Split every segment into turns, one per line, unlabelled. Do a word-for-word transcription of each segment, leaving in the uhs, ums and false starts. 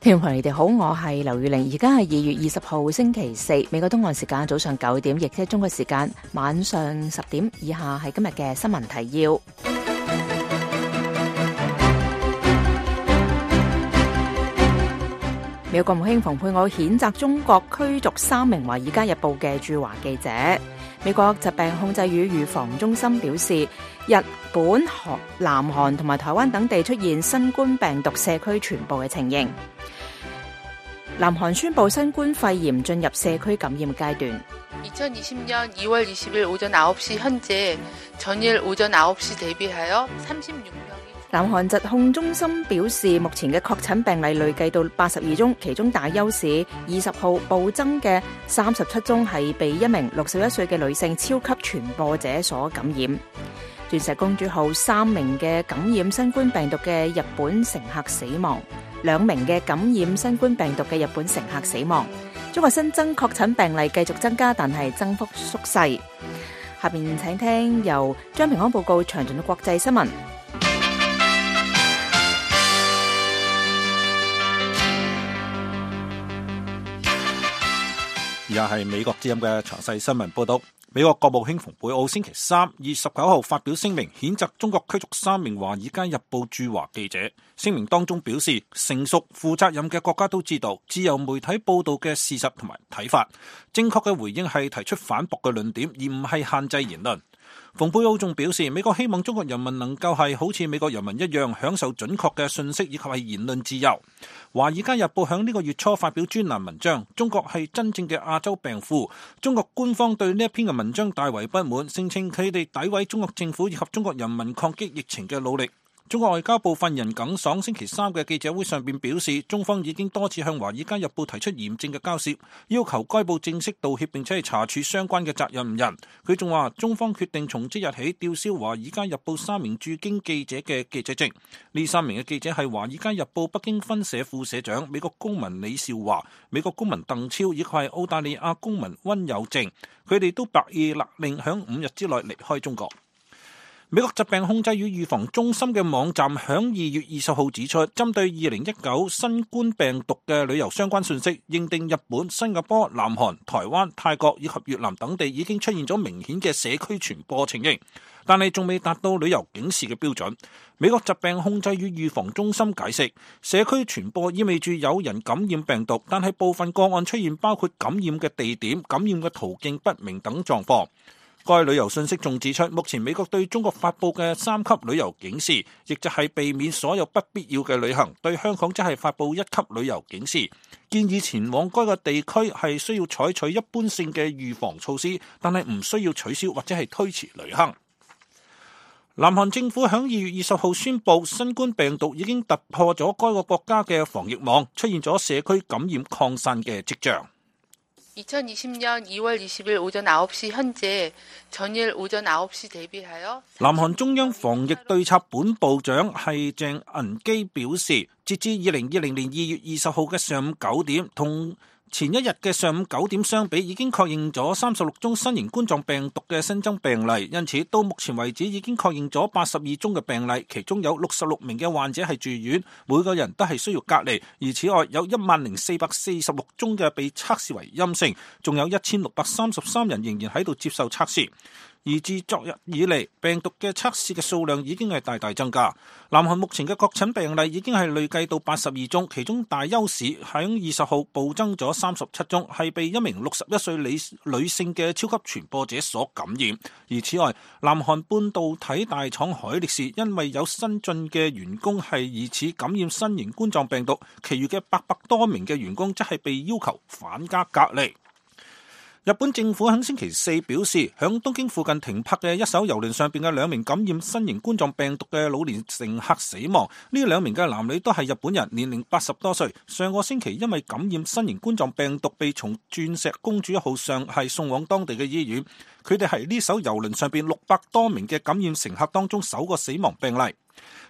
聽眾朋友，你哋好，我係劉宇玲，而家係二月二十號星期四，美國東岸時間早上九點，亦即係中國時間晚上十點。以下係今日嘅新聞提要。美國國務卿蓬佩奧譴責中國驅逐三名《華爾街日報》嘅駐華記者。美國疾病控制與預防中心表示，日本、韓、南韓同埋台灣等地出現新冠病毒社區傳播嘅情形。南韓宣布新冠肺炎進入社區感染階段。
이천이십년 이월 이십일 오전 아홉 시 현재 전일 오전 아홉 시 대비하여 삼십육 명이。
南韓疾控中心表示，目前嘅確診病例累計到八十二宗，其中大邱市二十號暴增嘅三十七宗係被一名六十一歲嘅女性超級傳播者所感染。鑽石公主號三名嘅感染新冠病毒嘅日本乘客死亡，兩名嘅感染新冠病毒嘅日本乘客死亡。中國新增確診病例繼續增加，但係增幅縮細。下面請聽由張平安報告詳盡嘅國際新聞。
而家係美國之音嘅詳細新聞報道。美國國務卿蓬佩奧星期三二十九號發表聲明，譴責中國驅逐三名《華爾街日報》駐華記者。聲明當中表示，成熟負責任嘅國家都知道自由媒體報道嘅事實同埋睇法，正確嘅回應係提出反駁嘅論點，而唔係限制言論。蓬佩奧仲表示，美國希望中國人民能夠係好似美國人民一樣享受準確嘅信息以及係言論自由。《華爾街日報》響呢個月初發表專欄文章，中國係真正嘅亞洲病夫。中國官方對呢一篇嘅文章大為不滿，聲稱佢哋詆毀中國政府以及中國人民抗擊疫情嘅努力。中國外交部發言人耿爽星期三嘅記者會上邊表示，中方已經多次向《華爾街日報》提出嚴正嘅交涉，要求該報正式道歉並且係查處相關嘅責任人。佢仲話，中方決定從即日起吊銷《華爾街日報》三名駐京記者嘅記者證。呢三名嘅記者係《華爾街日報》北京分社副社長美國公民李少華、美國公民鄧超以及係澳大利亞公民溫有正，佢哋都白夜勒令響五日之內離開中國。美國疾病控制與預防中心嘅網站響二月二十號指出，針對二零一九新冠病毒嘅旅遊相關信息，認定日本、新加坡、南韓、台灣、泰國以及越南等地已經出現咗明顯嘅社區傳播情形，但係仲未達到旅遊警示嘅標準。美國疾病控制與預防中心解釋，社區傳播意味住有人感染病毒，但係部分個案出現包括感染嘅地點、感染嘅途徑不明等狀況。該旅遊信息仲指出，目前美國對中國發佈嘅三級旅遊警示，亦就係避免所有不必要嘅旅行。對香港則係發佈一級旅遊警示，建議前往該個地區係需要採取一般性嘅預防措施，但係唔需要取消或者係推遲旅行。南韓政府響二月二十號宣布，新冠病毒已經突破咗該個國家嘅防疫網，出現咗社區感染擴散嘅跡象。
이천이십년 이월 이십일 오전 아홉 시 현재 전일 오전 아홉 시 대비하여。
南韓中央防疫對策本部長係鄭銀基表示，截至二零二零年二月二十號嘅上午九點，同前一日嘅上午九點相比，已經確認咗三十六宗新型冠狀病毒嘅新增病例，因此到目前為止已經確認咗八十二宗嘅病例，其中有六十六名嘅患者係住院，每個人都係需要隔離。而此外，有一萬零四百四十六宗嘅被測試為陰性，仲有一千六百三十三人仍然喺度接受測試。而自昨日以嚟，病毒嘅測試嘅數量已經係大大增加。南韓目前嘅確診病例已經係累計到八十二宗，其中大邱市喺二十號暴增咗三十七宗，係被一名六十一歲女女性嘅超級傳播者所感染。而此外，南韓半導體大廠海力士因為有新進嘅員工係疑似感染新型冠狀病毒，其餘嘅八百多名嘅員工則係被要求返家隔離。日本政府喺星期四表示，響東京附近停泊嘅一艘郵輪上邊嘅兩名感染新型冠狀病毒嘅老年乘客死亡。呢兩名嘅男女都係日本人，年齡八十多歲。上個星期因為感染新型冠狀病毒，被從鑽石公主號上係送往當地嘅醫院。佢哋係呢艘郵輪上邊六百多名嘅感染乘客當中首個死亡病例。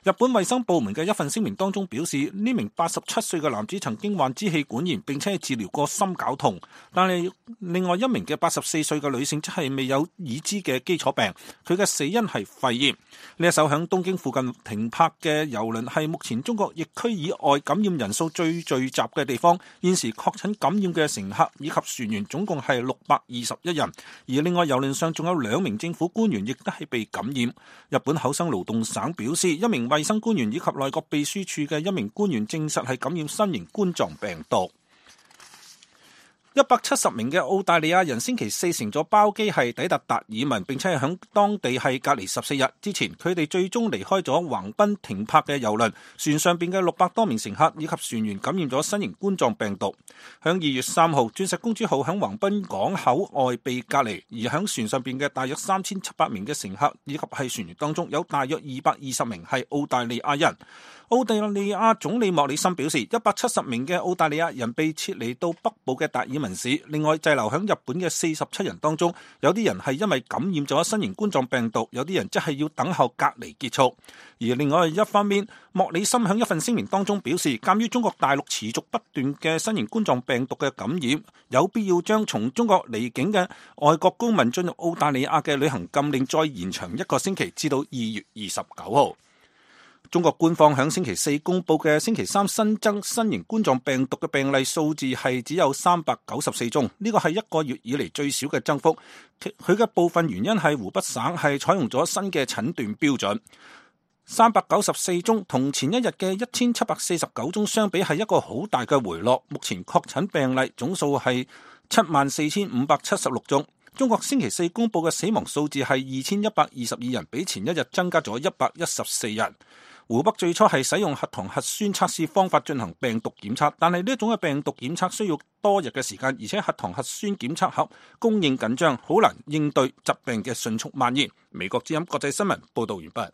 日本衛生部門嘅一份聲明當中表示，呢名八十七歲嘅男子曾經患支氣管炎，並且係治療過心絞痛。但係另外一名嘅八十四歲嘅女性則係未有已知嘅基礎病，佢嘅死因係肺炎。呢一艘響東京附近停泊嘅郵輪係目前中國疫區以外感染人數最聚集嘅地方，現時確診感染嘅乘客以及船員總共係六百二十一人，而另外郵輪上仲有兩名政府官員亦都係被感染。日本厚生勞動省表示，一名衛生官員以及內閣秘書處嘅一名官員證實係感染新型冠狀病毒。一百七十名嘅澳大利亞人星期四乘咗包機係抵達達爾文，並且係響當地係隔離十四日之前，佢哋最終離開咗橫濱停泊嘅郵輪，船上邊嘅六百多名乘客以及船員感染咗新型冠狀病毒。響二月三號，鑽石公主號響橫濱港口外被隔離，而響船上邊嘅大約三千七百名嘅乘客以及係船員當中，有大約二百二十名係澳大利亞人。澳大利亞總理莫里森表示，一百七十名嘅澳大利亞人被撤離到北部嘅達爾文市。另外滯留響日本嘅四十七人當中，有啲人係因為感染咗新型冠狀病毒，有啲人則係要等候隔離結束。而另外一方面，莫里森響一份聲明當中表示，鑒於中國大陸持續不斷嘅新型冠狀病毒嘅感染，有必要將從中國離境嘅外國公民進入澳大利亞嘅旅行禁令再延長一個星期，至到二月二十九號。中國官方響星期四公布嘅星期三新增新型冠狀病毒嘅病例數字係只有三百九十四宗，呢個係一個月以嚟最少嘅增幅。佢嘅部分原因係湖北省係採用咗新嘅診斷標準。三百九十四宗同前一日嘅一千七百四十九宗相比係一個好大嘅回落。目前確診病例總數係七萬四千五百七十六宗。中國星期四公布嘅死亡數字係二千一百二十二人，比前一日增加咗一百一十四人。湖北最初係使用核糖核酸測試方法進行病毒檢測，但係呢一種嘅病毒檢測需要多日嘅時間，而且核糖核酸檢測盒供應緊張，好難應對疾病嘅迅速蔓延。美國之音國際新聞報道完畢。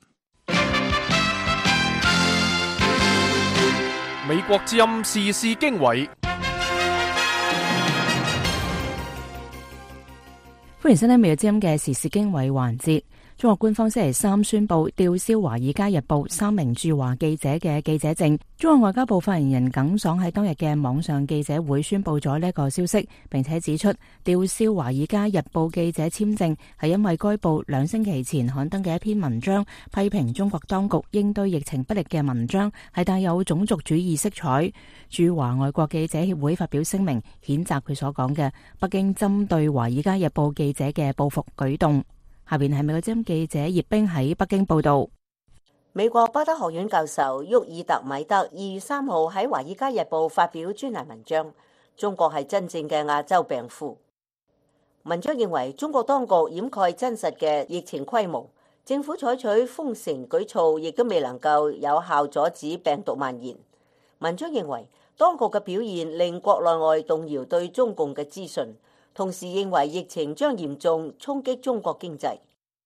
美國之音時事經緯，
歡迎收聽美國之音嘅時事經緯環節。中國官方星期三宣布吊銷《華爾街日報》三名駐華記者嘅記者證。中國外交部發言人耿爽喺當日嘅網上記者會宣布咗呢一個消息，並且指出吊銷《華爾街日報》記者簽證係因為該報兩星期前刊登嘅一篇文章，批評中國當局應對疫情不力嘅文章係帶有種族主義色彩。駐華外國記者協會發表聲明，譴責佢所講嘅北京針對《華爾街日報》記者嘅報復舉動。下邊係美國之音記者葉冰喺北京報道。
美國巴德學院教授沃爾特米德二月三號喺《華爾街日報》發表專欄文章，中國係真正嘅亞洲病夫。文章認為中國當局掩蓋真實嘅疫情規模，政府採取封城舉措亦都未能夠有效阻止病毒蔓延。文章認為當局嘅表現令國內外動搖對中共嘅資訊，同時認為疫情將嚴重衝擊中國經濟。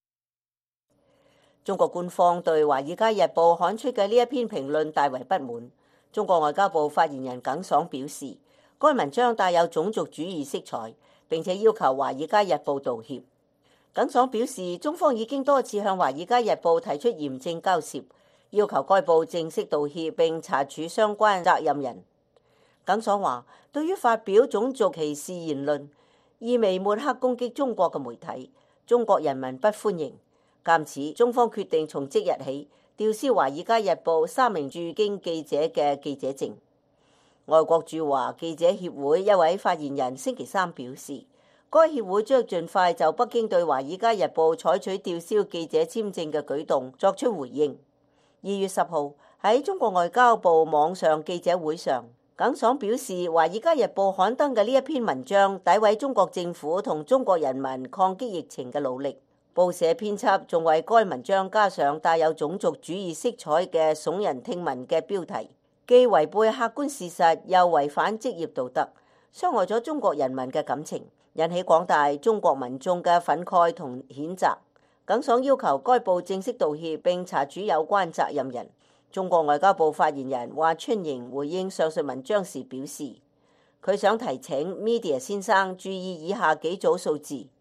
中國官方對《華爾街日報》刊出嘅呢一篇評論大為不滿。中國外交部發言人耿爽表示，該文章帶有種族主義色彩，並且要求《華爾街日報》道歉。耿爽表示，中方已經多次向《華爾街日報》提出嚴正交涉，要求該報正式道歉並查處相關責任人。耿爽話，對於發表種族歧視言論，意味抹黑攻擊中國嘅媒體，中國人民不歡迎。鑒此，中方決定從即日起吊銷《華爾街日報》三名駐京記者嘅記者證。外國駐華記者協會一位發言人星期三表示，該協會將盡快就北京對《華爾街日報》採取吊銷記者簽證嘅舉動作出回應。二月十號喺中國外交部網上記者會上，耿爽表示，《華爾街日報》刊登嘅呢一篇文章詆毀中國政府同中國人民抗擊疫情嘅努力。報社編輯仲為該文章加上帶有種族主義色彩嘅聳人聽聞嘅標題，既違背客觀事實，又違反職業道德，傷害咗中國人民嘅感情，引起廣大中國民眾嘅憤慨同譴責。耿爽要求該報正式道歉並查處有關責任人。中國外交部發言人華春瑩回應上述文章時表示，佢想提醒 Media 先生注意以下幾組數字。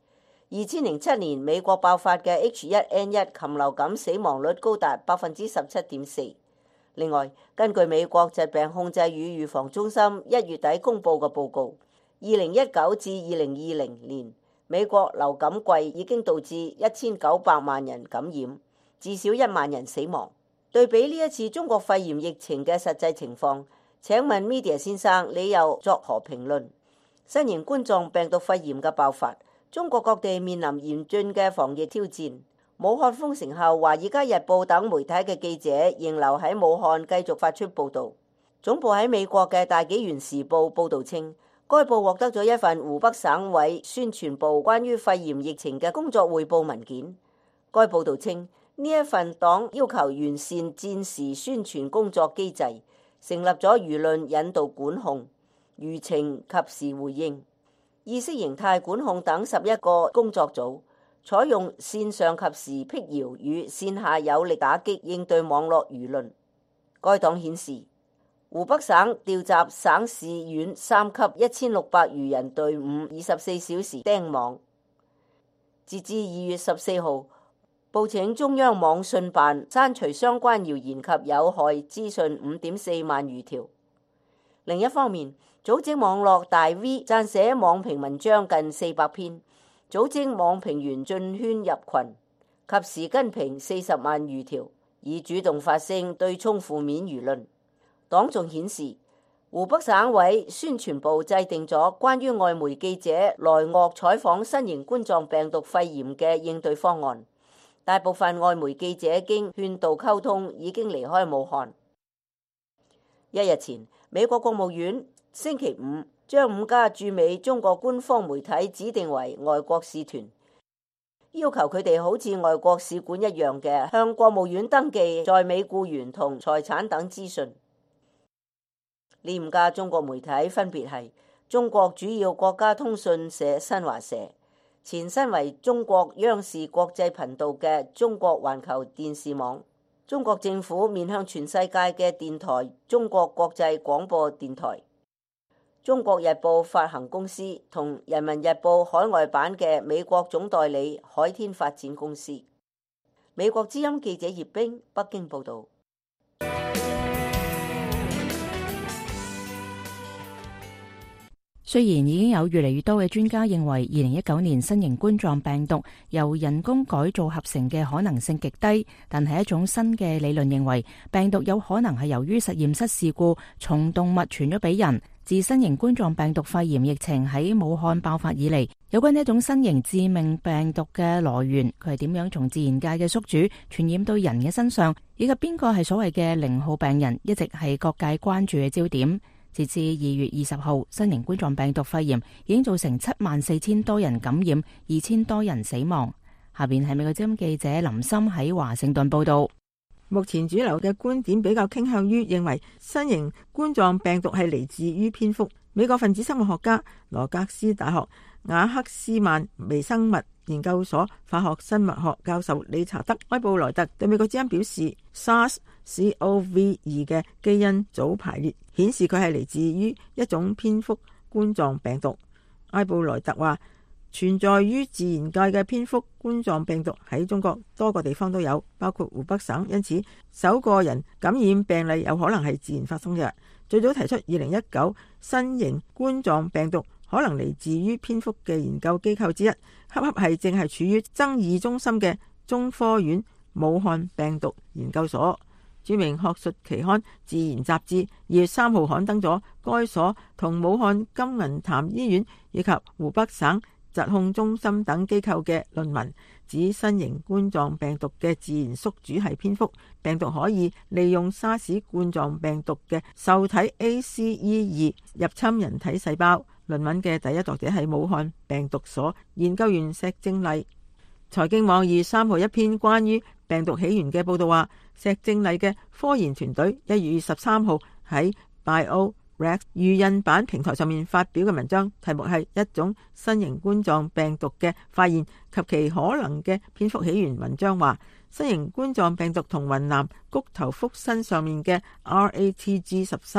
二千零七年美國爆發嘅 H 一 N 一 禽流感死亡率高達百分之十七點四。另外，根據美國疾病控制與預防中心一月底公佈嘅報告，二零一九至二零二零年美國流感季已經導致一千九百萬人感染，至少一萬人死亡。對比呢一次中國肺炎疫情嘅實際情況，請問 Media 先生，你又作何評論？新型冠狀病毒肺炎嘅爆發，中國各地面臨嚴峻嘅防疫挑戰。武漢封城後，《華爾街日報》等媒體嘅記者仍留喺武漢繼續發出報導。總部喺美國嘅《大紀元時報》報導稱，該報獲得咗一份湖北省委宣傳部關於肺炎疫情嘅工作彙報文件。該報導稱，呢一份黨要求完善戰時宣傳工作機制，成立咗輿論引導管控、輿情及時回應、意識形態管控等十一個工作組，採用線上及時闢謠與線下有力打擊應對網絡輿論。該黨顯示，湖北省調集省市縣三級一千六百餘人隊伍，二十四小時盯網。截至二月十四號，報請中央網信辦刪除相關謠言及有害資訊五點四萬餘條。另一方面，組織網絡大 V 撰寫網評文章近四百篇，組織網評員進圈入群，及時跟評四十萬餘條，以主動發聲對沖負面輿論。黨仲顯示，湖北省委宣傳部制定咗關於外媒記者來鄂採訪新型冠狀病毒肺炎嘅應對方案。大部分外媒記者經勸導溝通已經離開武漢。一日前，美國國務院星期五將五家駐美中國官方媒體指定為外國使團，要求佢哋好似外國使館一樣嘅向國務院登記在美僱員同財產等資訊。呢五家中國媒體分別係中國主要國家通訊社新華社、前身為中國央視國際頻道嘅中國環球電視網、中國政府面向全世界嘅電台中國國際廣播電台、中國日報發行公司同人民日報海外版嘅美國總代理海天發展公司。美國之音記者葉冰北京報道。
雖然已經有越嚟越多嘅專家認為二零一九年新型冠狀病毒由人工改造合成嘅可能性極低，但係一種新嘅理論認為病毒有可能係由於實驗室事故從動物傳咗俾人。自新型冠狀病毒肺炎疫情喺武漢爆發以嚟，有關呢一種新型致命病毒嘅來源，佢係點樣從自然界嘅宿主傳染到人嘅身上，以及邊個係所謂嘅零號病人，一直係各界關注嘅焦點。截至二月二十號，新型冠狀病毒肺炎已經造成七萬四千多人感染，二千多人死亡。下邊係美國之音記者林森喺華盛頓報道。
目前主流嘅觀點比較傾向於認為新型冠狀病毒係嚟自於蝙蝠。美國分子生物學家羅格斯大學雅克斯曼微生物研究所化學生物學教授理查德埃布萊特對美國之音表示 SARS-C o V 二 嘅基因組排列顯示佢係嚟自於一種蝙蝠冠狀病毒。埃布萊特話，存在於自然界嘅蝙蝠冠狀病毒喺中國多個地方都有，包括湖北省，因此首個人感染病例有可能係自然發生嘅。最早提出二零一九新型冠狀病毒可能嚟自於蝙蝠嘅研究機構之一，恰恰係正係處於爭議中心嘅中科院武漢病毒研究所。著名學術期刊《自然》雜誌二月三號刊登咗該所同武漢金銀潭醫院以及湖北省疾控中心等機構嘅論文，指新型冠狀病毒嘅自然宿主係蝙蝠，病毒可以利用沙士冠狀病毒嘅受體 A C E 二入侵人體細胞。論文嘅第一作者係武漢病毒所研究員石正麗。財經網二月三號一篇關於病毒起源嘅報道話，石正麗嘅科研團隊一月十三號喺 BioRex 預印版平台上面發表嘅文章，題目係一種新型冠狀病毒嘅發現及其可能嘅蝙蝠起源。文章話，新型冠狀病毒同雲南菊頭蝠身上面嘅 R A T G 十三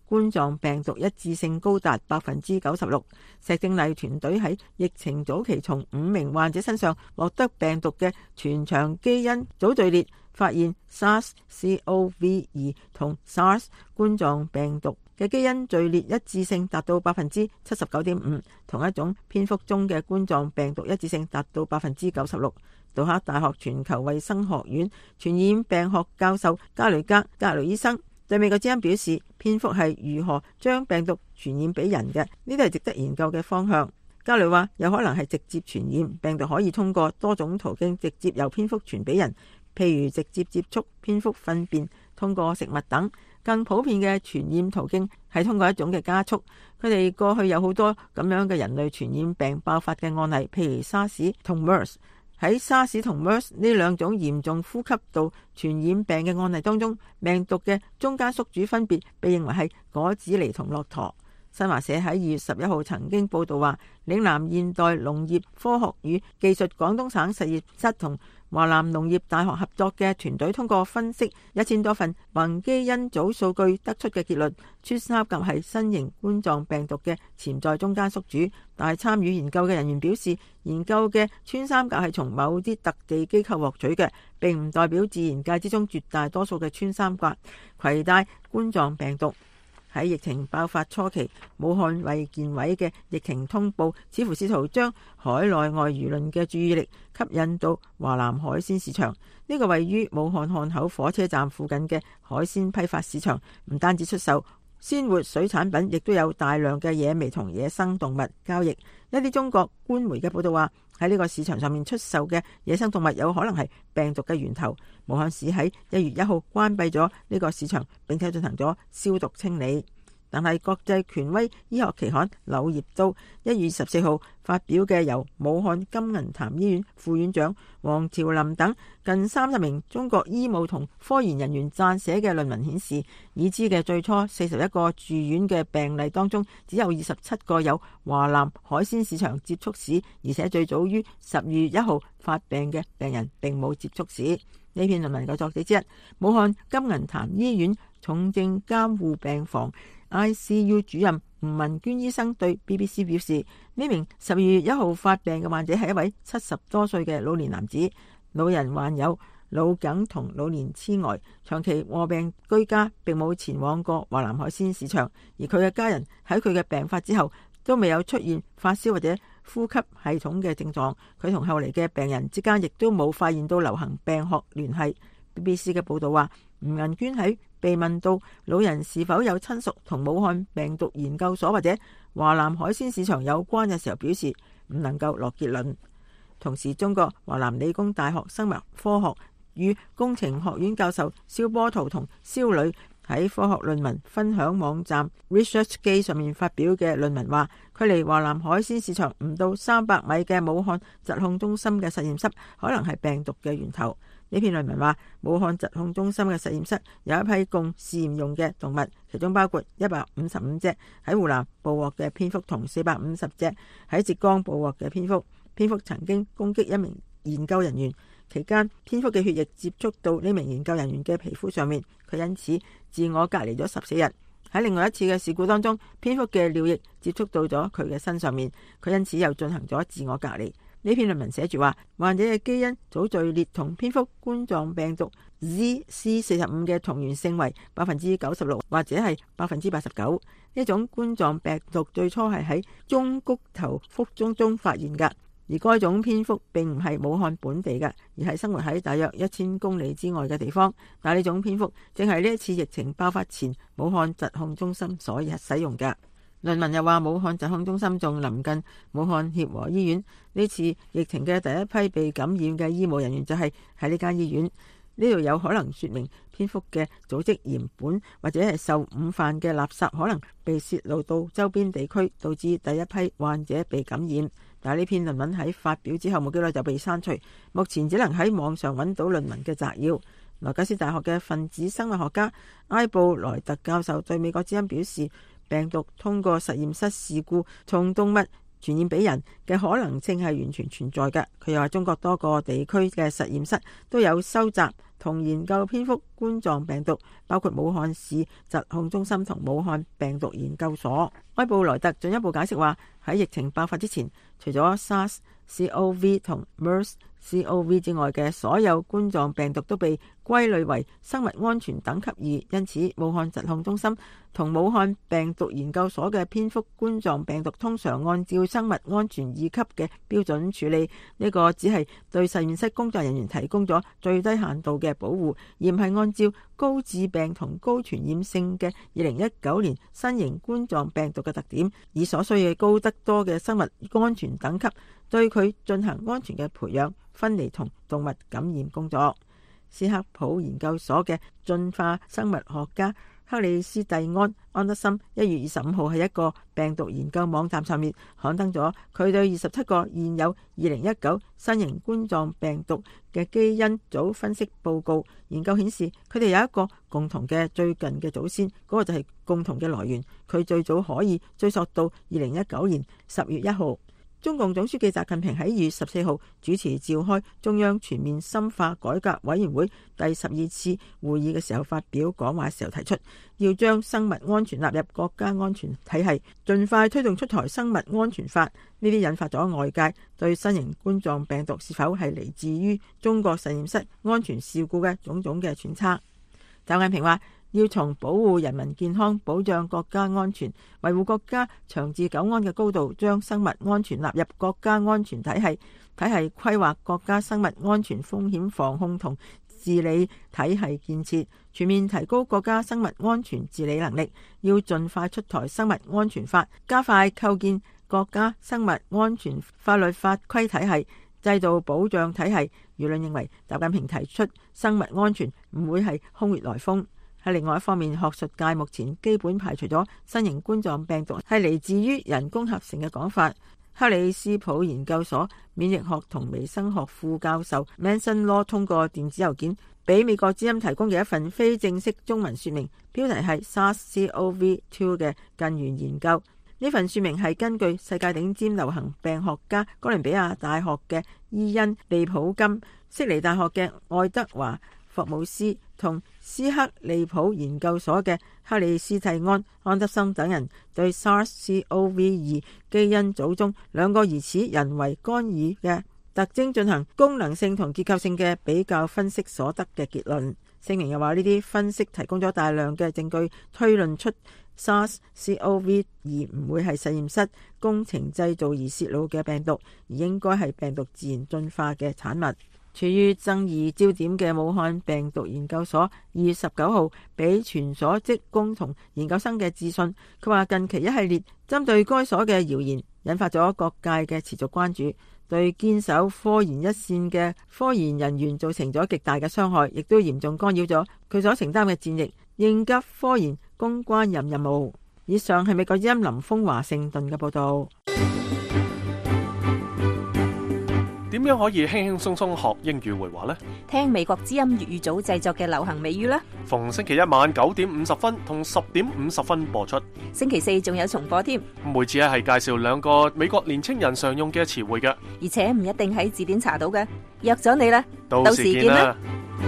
冠狀病毒一致性高達百分之九十六。石正麗團隊喺疫情早期從五名患者身上獲得病毒嘅全長基因組序列，發現 SARS-C o V 二 同 SARS 冠狀病毒嘅基因序列一致性達到百分之七十九點五，同一種蝙蝠中嘅冠狀病毒一致性達到百分之九十六。杜克大學全球衛生學院傳染病學教授加雷格格雷醫生對美國之音表示，蝙蝠係如何將病毒傳染俾人嘅，呢啲係值得研究嘅方向。加雷話有可能係直接傳染，病毒可以通過多種途徑直接由蝙蝠傳俾人，譬如直接接觸蝙蝠糞便、通過食物等。更普遍嘅傳染途徑係通過一種嘅加速。佢哋過去有好多咁樣嘅人類傳染病爆發嘅案例，譬如沙士同 MERS。喺沙士同 MERS 呢兩種嚴重呼吸道傳染病嘅案例當中，病毒嘅中間宿主分別被認為係果子狸同駱駝。新華社喺二月十一號曾經報道話，嶺南現代農業科學與技術廣東省實驗室同華南農業大學合作嘅團隊通過分析一千多份宏基因組數據得出嘅結論，穿山甲係新型冠狀病毒嘅潛在中間宿主。但係參與研究嘅人員表示，研究嘅穿山甲係從某啲特地機構獲取嘅，並唔代表自然界之中絕大多數嘅穿山甲攜帶冠狀病毒。喺疫情爆發初期，武漢衛健委嘅疫情通報似乎試圖將海內外輿論嘅注意力吸引到華南海鮮市場。呢個位於武漢漢口火車站附近嘅海鮮批發市場，唔單止出售鮮活水產品，亦都有大量嘅野味同野生動物交易。一啲中國官媒嘅報道話，喺呢個市場上面出售嘅野生動物有可能係病毒嘅源頭。武漢市喺一月一號關閉咗呢個市場，並且進行咗消毒清理。但係國際權威醫學期刊《柳葉刀》一月十四號發表嘅由武漢金銀潭醫院副院長黃朝林等近三十名中國醫務同科研人員撰寫嘅論文顯示，已知嘅最初四十一個住院嘅病例當中，只有二十七個有華南海鮮市場接觸史，而且最早於十月一號發病嘅病人並冇接觸史。呢篇論文嘅作者之一，武漢金銀潭醫院重症監護病房 I C U 主任吳文娟醫生對 B B C 表示，呢名十二月一號發病嘅患者係一位七十多歲嘅老年男子，老人患有腦梗同老年痴呆，長期臥病居家，並冇前往過華南海鮮市場，而佢嘅家人喺佢嘅病發之後都未有出現發燒或者呼吸系統嘅症狀，佢同後嚟嘅病人之間亦都冇發現到流行病學聯繫。B B C 嘅報道話，吳銀娟喺被問到老人是否有親屬同武漢病毒研究所或者華南海鮮市場有關嘅時候，表示唔能夠落結論。同時，中國華南理工大學生物科學與工程學院教授蕭波圖同蕭磊喺科學論文分享網站 ResearchGate 上面發表嘅論文話，距離華南海鮮市場唔到三百米嘅武漢疾控中心嘅實驗室可能係病毒嘅源頭。呢篇論文話，武漢疾控中心嘅實驗室有一批供試驗用嘅動物，其中包括一百五十五隻喺湖南捕獲嘅蝙蝠同四百五十隻喺浙江捕獲嘅蝙蝠。蝙蝠曾經攻擊一名研究人員，期間蝙蝠嘅血液接觸到呢名研究人員嘅皮膚上面，佢因此自我隔離咗十四日。喺另外一次嘅事故當中，蝙蝠嘅尿液接觸到咗佢嘅身上面，佢因此又進行咗自我隔離。呢篇論文寫住話，患者嘅基因組序列同蝙蝠冠狀病毒 Z C 四十五嘅同源性為百分之九十六或者係百分之八十九。呢種冠狀病毒最初係喺中谷頭腹中中發現㗎，而該種蝙蝠並唔係武漢本地嘅，而係生活喺大約一千公里之外嘅地方。但係呢種蝙蝠正係呢一次疫情爆發前武漢疾控中心所使用嘅。論文又話，武漢疾控中心仲臨近武漢協和醫院，呢次疫情嘅第一批被感染嘅醫務人員就係喺呢間醫院。呢度有可能說明蝙蝠嘅組織鹽本或者係受午飯嘅垃圾可能被泄露到周邊地區，導致第一批患者被感染。但係呢篇論文喺發表之後冇幾耐就被刪除，目前只能喺網上揾到論文嘅摘要。羅格斯大學嘅分子生物學家埃布萊特教授對美國之音表示，病毒通過實驗室事故從動物傳染俾人嘅可能性係完全存在嘅。佢又話中國多個地區嘅實驗室都有收集同研究蝙蝠冠狀病毒，包括武漢市疾控中心同武漢病毒研究所。埃布萊特進一步解釋話，喺疫情爆發之前，除咗 SARS-C o V 同 MERS-C o V 之外嘅所有冠狀病毒都被歸類為生物安全等級二，因此武漢疾控中心同武漢病毒研究所嘅蝙蝠冠狀病毒通常按照生物安全二級嘅標準處理。呢個只係對實驗室工作人員提供咗最低限度嘅保護，而唔係按照高致病同高傳染性嘅二零一九年新型冠狀病毒嘅特點，以所需嘅高得多嘅生物安全等級對佢進行安全嘅培養、分離同動物感染工作。斯克普研究所嘅進化生物學家克里斯蒂安安德森一月二十五號喺一個病毒研究網站上面刊登咗佢對二十七個現有二零一九新型冠狀病毒嘅基因組分析報告。研究顯示佢哋有一個共同嘅最近嘅祖先，嗰、那個就係共同嘅來源。佢最早可以追溯到二零一九年十月一號。中共總書記習近平喺二月十四號主持召開中央全面深化改革委員會第十二次會議嘅時候發表講話嘅時候提出，要將生物安全納入國家安全體系，盡快推動出台生物安全法。呢啲引發咗外界對新型冠狀病毒是否係嚟自於中國實驗室安全事故嘅種種嘅揣測。習近平話，要從保護人民健康、保障國家安全、維護國家長治久安嘅高度，將生物安全納入國家安全體系，體系規劃國家生物安全風險防控同治理體系建設，全面提高國家生物安全治理能力。要盡快出台生物安全法，加快構建國家生物安全法律法規體系、制度保障體系。輿論認為，習近平提出生物安全唔會係空穴來風。喺另外一方面，學術界目前基本排除咗新型冠狀病毒係嚟自於人工合成嘅講法。克里斯普研究所免疫學同微生學副教授 Manson Law 通過電子郵件俾美國之音提供嘅一份非正式中文說明，標題係 SARS-C o V 二 嘅近緣研究。呢份說明係根據世界頂尖流行病學家哥倫比亞大學嘅伊恩利普金、悉尼大學嘅愛德華霍姆斯同斯克利普研究所嘅克里斯蒂安安德森等人對 SARS-C o V 二 基因組中兩個疑似人為干預嘅特徵進行功能性同結構性嘅比較分析所得嘅結論。聲明又話，呢啲分析提供咗大量嘅證據，推論出 SARS-C o V 二 唔會係實驗室工程製造而泄露嘅病毒，而應該係病毒自然進化嘅產物。處於爭議焦點嘅武漢病毒研究所二月十九號俾全所職工同研究生嘅致信，佢話近期一系列針對該所嘅謠言引發咗各界嘅持續關注，對堅守科研一線嘅科研人員造成咗極大嘅傷害，亦都嚴重干擾咗佢所承擔嘅戰役應急科研攻關任任務。以上係美國之音林峰華盛頓嘅報道。
點樣可以輕輕鬆鬆學英語會話呢？
聽美國之音粵語組製作嘅流行美語啦。
逢星期一晚九點五十分同十點五十分播出。
星期四仲有重播添。
每次咧係介紹兩個美國年青人常用嘅詞彙嘅，
而且唔一定喺字典查到嘅。約咗你啦，
到時見啦。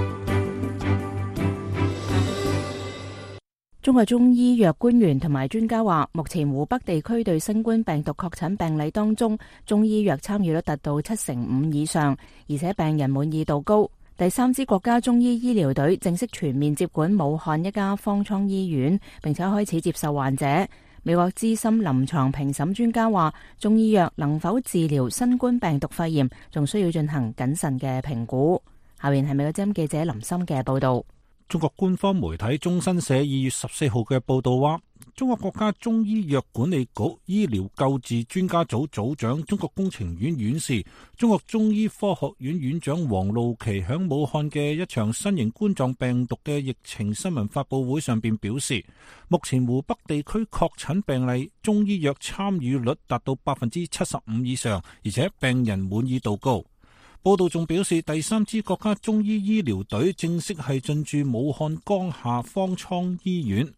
中國中醫藥官員同埋專家話，目前湖北地區對新冠病毒確診病例當中，中醫藥參與率達到七成五以上，而且病人滿意度高。第三支國家中醫醫療隊正式全面接管武漢一家方艙醫院，並且開始接受患者。美國資深臨床評審專家話，中醫藥能否治療新冠病毒肺炎，仲需要進行謹慎嘅評估。下面係美國之音記者林森嘅報道。
中國官方媒體中新社二月十四號嘅報道話，中國國家中醫藥管理局醫療救治專家組組長、中國工程院院士、中國中醫科學院院長王路奇響武漢嘅一場新型冠狀病毒嘅疫情新聞發佈會上邊表示，目前湖北地區確診病例中醫藥參與率達到百分之七十五以上，而且病人滿意度高。報道仲表示，第三支國家中醫醫療隊正式係進駐武漢江夏方艙醫院。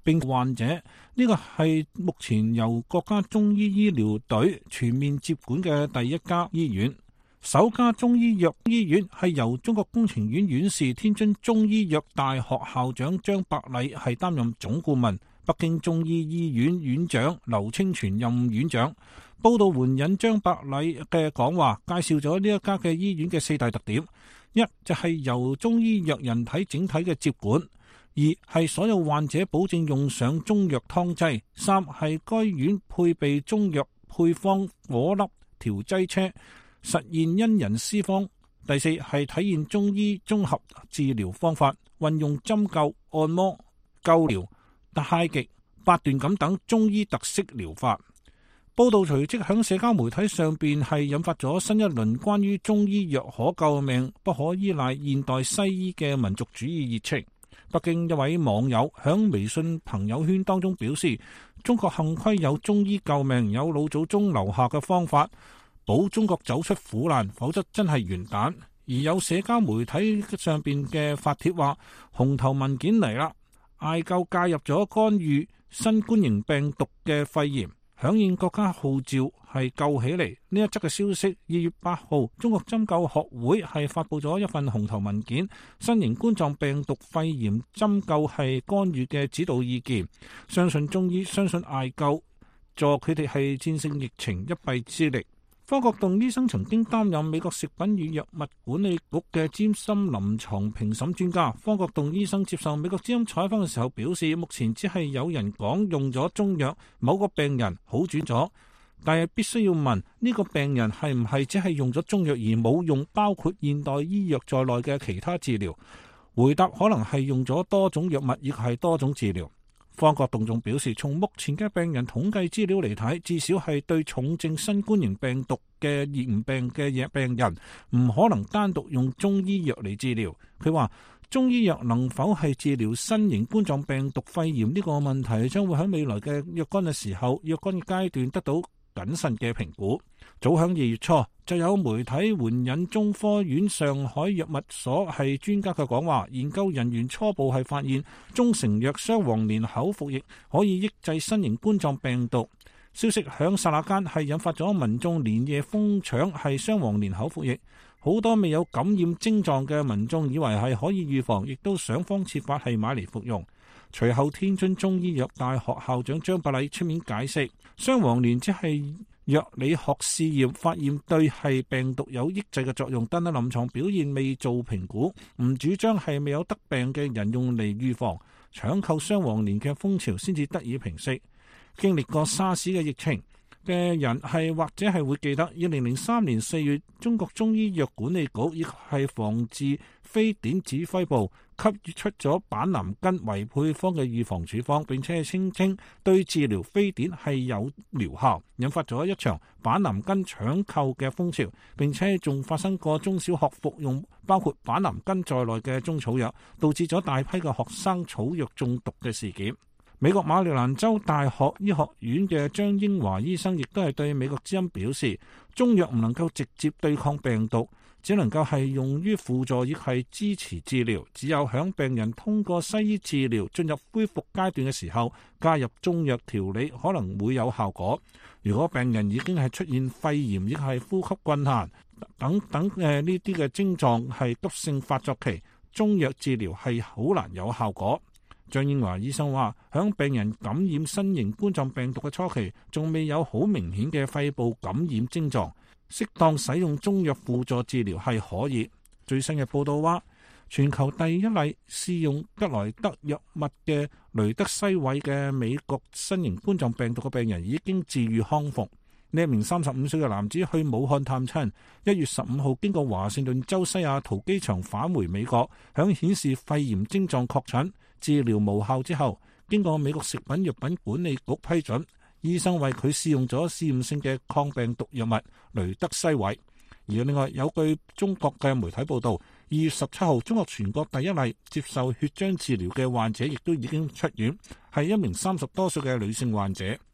並患者。呢個係目前由國家中醫醫療隊全面接管嘅第一家醫院。首家中醫藥醫院係由中國工程院院士、天津中醫藥大學校長張伯禮係擔任總顧問，北京中醫醫院院長劉清泉任院長。報道援引張伯禮嘅講話，介紹咗呢一家嘅醫院嘅四大特點：一就係由中醫藥人體整體嘅接管；二係所有患者保證用上中藥湯劑；三係該院配備中藥配方顆粒調劑車，實現因人施方；第四係體現中醫綜合治療方法，運用針灸、按摩、灸療、太極、八段錦等中醫特色療法。報道隨即響社交媒體上邊係引發咗新一輪關於中醫藥可救命不可依賴現代西醫嘅民族主義熱情。北京一位網友響微信朋友圈當中表示，中國幸虧有中醫救命，有老祖宗留下嘅方法保中國走出苦難，否則真係完蛋。而有社交媒體上邊嘅發帖話，紅頭文件嚟啦，艾灸介入咗干預新冠型病毒嘅肺炎，響應國家號召係救起嚟。呢一則嘅消息，二月八號，中國針灸學會係發佈咗一份紅頭文件，新型冠狀病毒肺炎針灸係干預嘅指導意見，相信中醫，相信艾灸，助佢哋係戰勝疫情一臂之力。方國棟醫生曾經擔任美國食品與藥物管理局嘅資深臨床評審專家。方國棟醫生接受美國之音採訪嘅時候表示，目前只係有人講用咗中藥，某個病人好轉咗，但係必須要問呢個病人係唔係只係用咗中藥而冇用包括現代醫藥在內嘅其他治療？回答可能係用咗多種藥物，亦係多種治療。方國棟仲表示，從目前嘅病人統計資料嚟睇，至少係對重症新冠型病毒嘅染病嘅病人，唔可能單獨用中醫藥嚟治療。佢話，中醫藥能否係治療新型冠狀病毒肺炎呢個問題，將會喺未來嘅若干嘅時候、若干嘅階段得到謹慎嘅評估。早響二月初，就有媒體援引中科院上海藥物所係專家嘅講話，研究人員初步係發現中成藥雙黃連口服液可以抑制新型冠狀病毒。消息響剎那間係引發咗民眾連夜瘋搶係雙黃連口服液，好多未有感染症狀嘅民眾以為係可以預防，亦都想方設法係買嚟服用。隨後天津中醫藥大學校長張伯禮出面解釋，雙黃連只係藥理學試驗發現對係病毒有抑制嘅作用，但係臨床表現未做評估，唔主張係未有得病嘅人用嚟預防。搶購雙黃連嘅風潮先至得以平息。經歷過沙士嘅疫情嘅人係或者係會記得，二零零三年四月，中國中醫藥管理局亦係防治非典指揮部給出咗板藍根為配方嘅預防處方，並且係聲稱對治療非典係有療效，引發咗一場板藍根搶購嘅風潮，並且仲發生過中小學服用包括板藍根在內嘅中草藥，導致咗大批嘅學生草藥中毒嘅事件。美國馬里蘭州大學醫學院嘅張英華醫生亦都係對美國之音表示，中藥唔能夠直接對抗病毒，只能夠係用於輔助，亦係支持治療。只有響病人通過西醫治療進入恢復階段嘅時候，加入中藥調理可能會有效果。如果病人已經係出現肺炎，亦係呼吸困難等等誒呢啲嘅症狀係急性發作期，中藥治療係好難有效果。張英華醫生話，響病人感染新型冠狀病毒嘅初期，仲未有好明顯嘅肺部感染症狀，適當使用中藥輔助治療係可以。最新嘅報道話，全球第一例試用吉萊德藥物嘅雷德西韋嘅美國新型冠狀病毒嘅病人已經治愈康復。呢一名三十五歲嘅男子去武漢探親，一月十五號經過華盛頓州西雅圖機場返回美國，響顯示肺炎症狀確診，治療無效之後，經過美國食品藥品管理局批准，醫生為佢試用咗試驗性嘅抗病毒藥物雷德西韋。而另外有據中國嘅媒體報道，二月十七號中國全國第一例接受血漿治療嘅患者亦都已經出院，係一名三十多歲嘅女性患者。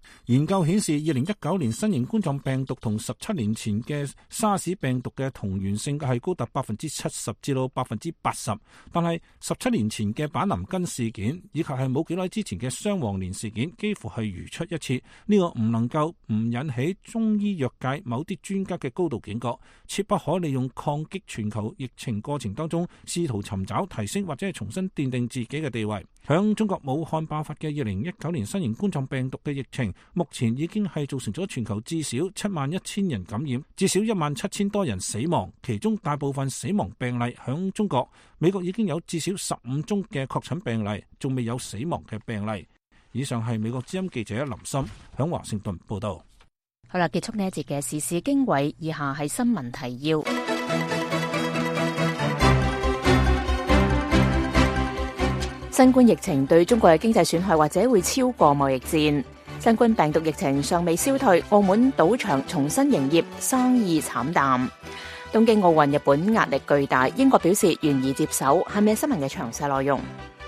研究顯示，二零一九年新型冠狀病毒同十七年前嘅沙士病毒嘅同源性係高達百分之七十至到百分之八十，但係十七年前嘅板藍根事件以及係冇幾耐之前嘅雙黃連事件，幾乎係如出一轍。呢、這個唔能夠唔引起中醫藥界某啲專家嘅高度警覺，切不可利用抗擊全球疫情過程當中，試圖尋找提升或者係重新奠定自己嘅地位。響中國武漢爆發嘅二零一九年新型冠狀病毒嘅疫情，目前已經係造成咗全球至少七萬一千人感染，至少一萬七千多人死亡，其中大部分死亡病例響中國。美國已經有至少十五宗嘅確診病例，仲未有死亡嘅病例。以上係美國之音記者林森響華盛頓報道。
好啦，結束呢一節嘅時事經緯，以下係新聞提要。新冠疫情對中國嘅經濟損害或者會超過貿易戰。新冠病毒疫情尚未消退，澳門賭場重新營業，生意慘淡。東京奧運，日本壓力巨大，英國表示願意接手。係咪新聞嘅詳細內容？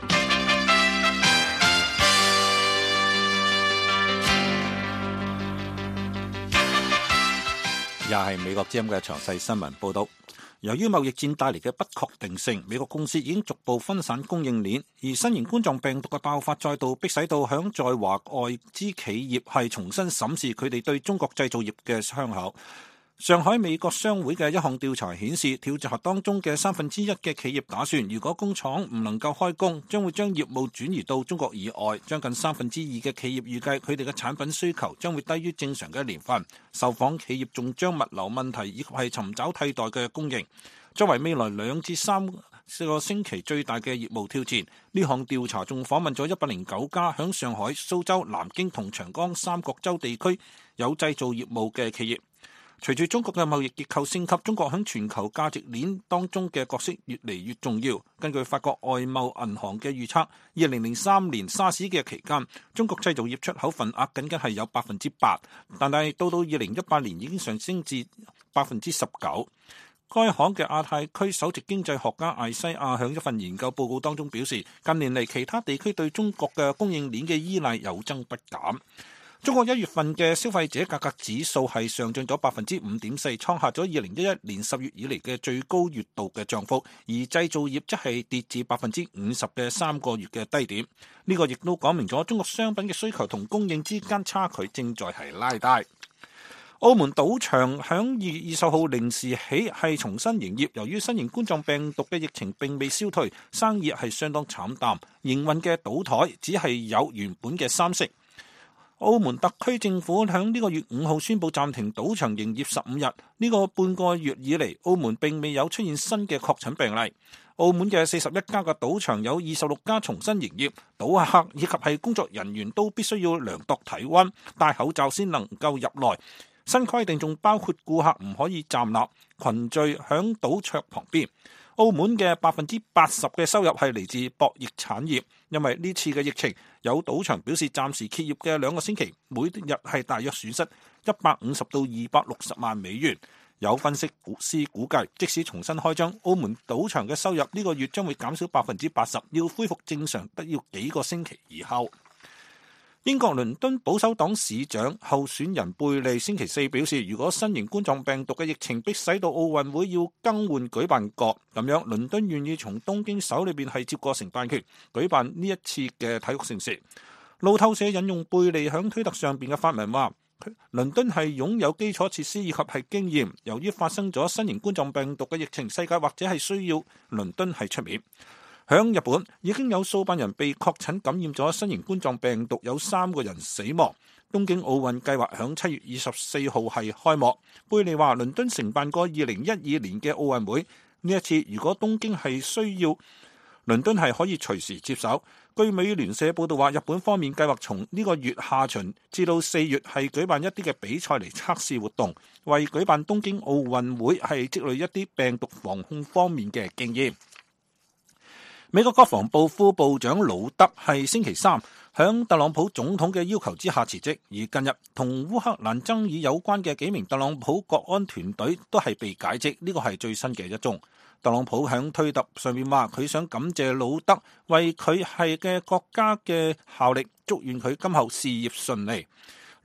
又係美國之音嘅詳細新聞報道。由於貿易戰帶嚟嘅不確定性，美國公司已經逐步分散供應鏈，而新型冠狀病毒嘅爆發再度迫使到響在華外資企業係重新審視佢哋對中國製造業嘅窗口。上海美國商會嘅一項調查顯示，調查當中嘅三分之一嘅企業打算，如果工廠唔能夠開工，將會將業務轉移到中國以外。將近三分之二嘅企業預計佢哋嘅產品需求將會低於正常嘅一年份。受訪企業仲將物流問題以及係尋找替代嘅供應作為未來兩至三個星期最大嘅業務挑戰。呢項調查仲訪問咗一百零九家響上海、蘇州、南京同長江三角洲地區有製造業務嘅企業。隨住中國嘅貿易結構升級，中國喺全球價值鏈當中嘅角色越嚟越重要。根據法國外貿銀行嘅預測，二零零三年沙士嘅期間，中國製造業出口份額僅僅係有百分之八，但係到到二零一八年已經上升至百分之十九。該行嘅亞太區首席經濟學家艾西亞喺一份研究報告當中表示，近年嚟其他地區對中國嘅供應鏈嘅依賴有增不減。中國一月份嘅消費者價格指數係上漲咗百分之五點四，創下咗二零一一年十月以嚟嘅最高月度嘅漲幅，而製造業則係跌至百分之五十嘅三個月嘅低點。呢個亦都講明咗中國商品嘅需求同供應之間差距正在係拉大。澳門賭場響二月二十號零時起係重新營業，由於新型冠狀病毒嘅疫情並未消退，生意係相當慘淡，營運嘅賭台只係有原本嘅三成。澳門特區政府響呢個月五號宣布暫停賭場營業十五日，呢個半個月以嚟，澳門並未有出現新嘅確診病例。澳門嘅四十一家嘅賭場有二十六家重新營業，賭客以及係工作人員都必須要量度體溫、戴口罩先能夠入內。新規定仲包括顧客唔可以站立、群聚響賭桌旁邊。澳門嘅百分之八十嘅收入係嚟自博弈產業，因為呢次嘅疫情，有賭場表示暫時歇業嘅兩個星期，每日係大約損失一百五十到二百六十萬美元。有分析師估計，即使重新開張，澳門賭場嘅收入呢個月將會減少百分之八十，要恢復正常得要幾個星期以後。英國倫敦保守黨市長候選人貝利星期四表示，如果新型冠狀病毒嘅疫情迫使到奧運會要更換舉辦國，咁樣倫敦願意從東京手裏邊係接過承辦權，舉辦呢一次嘅體育盛事。路透社引用貝利響推特上邊嘅發文話，倫敦係擁有基礎設施以及係經驗，由於發生咗新型冠狀病毒嘅疫情，世界或者係需要倫敦係出面。響日本已經有數百人被確診感染咗新型冠狀病毒，有三個人死亡。東京奧運計劃響七月二十四號係開幕。貝利話，倫敦承辦過二零一二年嘅奧運會，呢一次如果東京係需要，倫敦係可以隨時接手。據美聯社報道話，日本方面計劃從呢個月下旬至到四月係舉辦一啲嘅比賽嚟測試活動，為舉辦東京奧運會係積累一啲病毒防控方面嘅經驗。美國國防部副部長魯德係星期三響特朗普總統嘅要求之下辭職，而近日同烏克蘭爭議有關嘅幾名特朗普國安團隊都係被解職，呢個係最新嘅一宗。特朗普響推特上面話，佢想感謝魯德為佢係嘅國家嘅效力，祝願佢今後事業順利。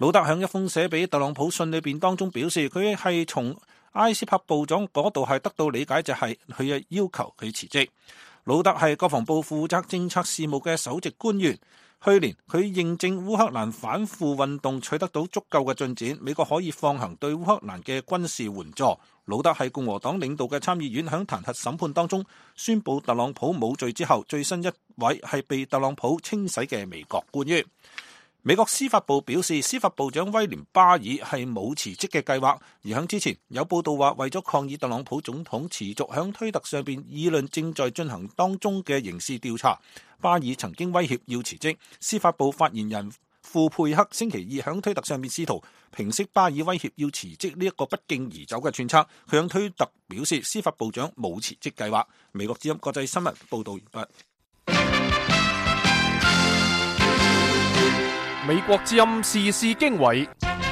魯德喺一封寫俾特朗普信裏邊當中表示，佢係從埃斯珀部長嗰度係得到理解，就係佢嘅要求佢辭職。魯德係國防部負責政策事務嘅首席官員。去年佢認證烏克蘭反腐運動取得到足夠嘅進展，美國可以放行對烏克蘭嘅軍事援助。魯德係共和黨領導嘅參議院響彈劾審判當中宣布特朗普冇罪之後，最新一位係被特朗普清洗嘅美國官員。美國司法部表示，司法部長威廉巴爾係冇辭職嘅計劃，而響之前有報道話，為咗抗議特朗普總統持續響推特上邊議論正在進行當中嘅刑事調查，巴爾曾經威脅要辭職。司法部發言人庫佩克星期二響推特上面試圖平息巴爾威脅要辭職呢一個不脛而走嘅揣測，佢響推特表示，司法部長冇辭職計劃。美國之音國際新聞報道完畢。
美國之音時事經緯，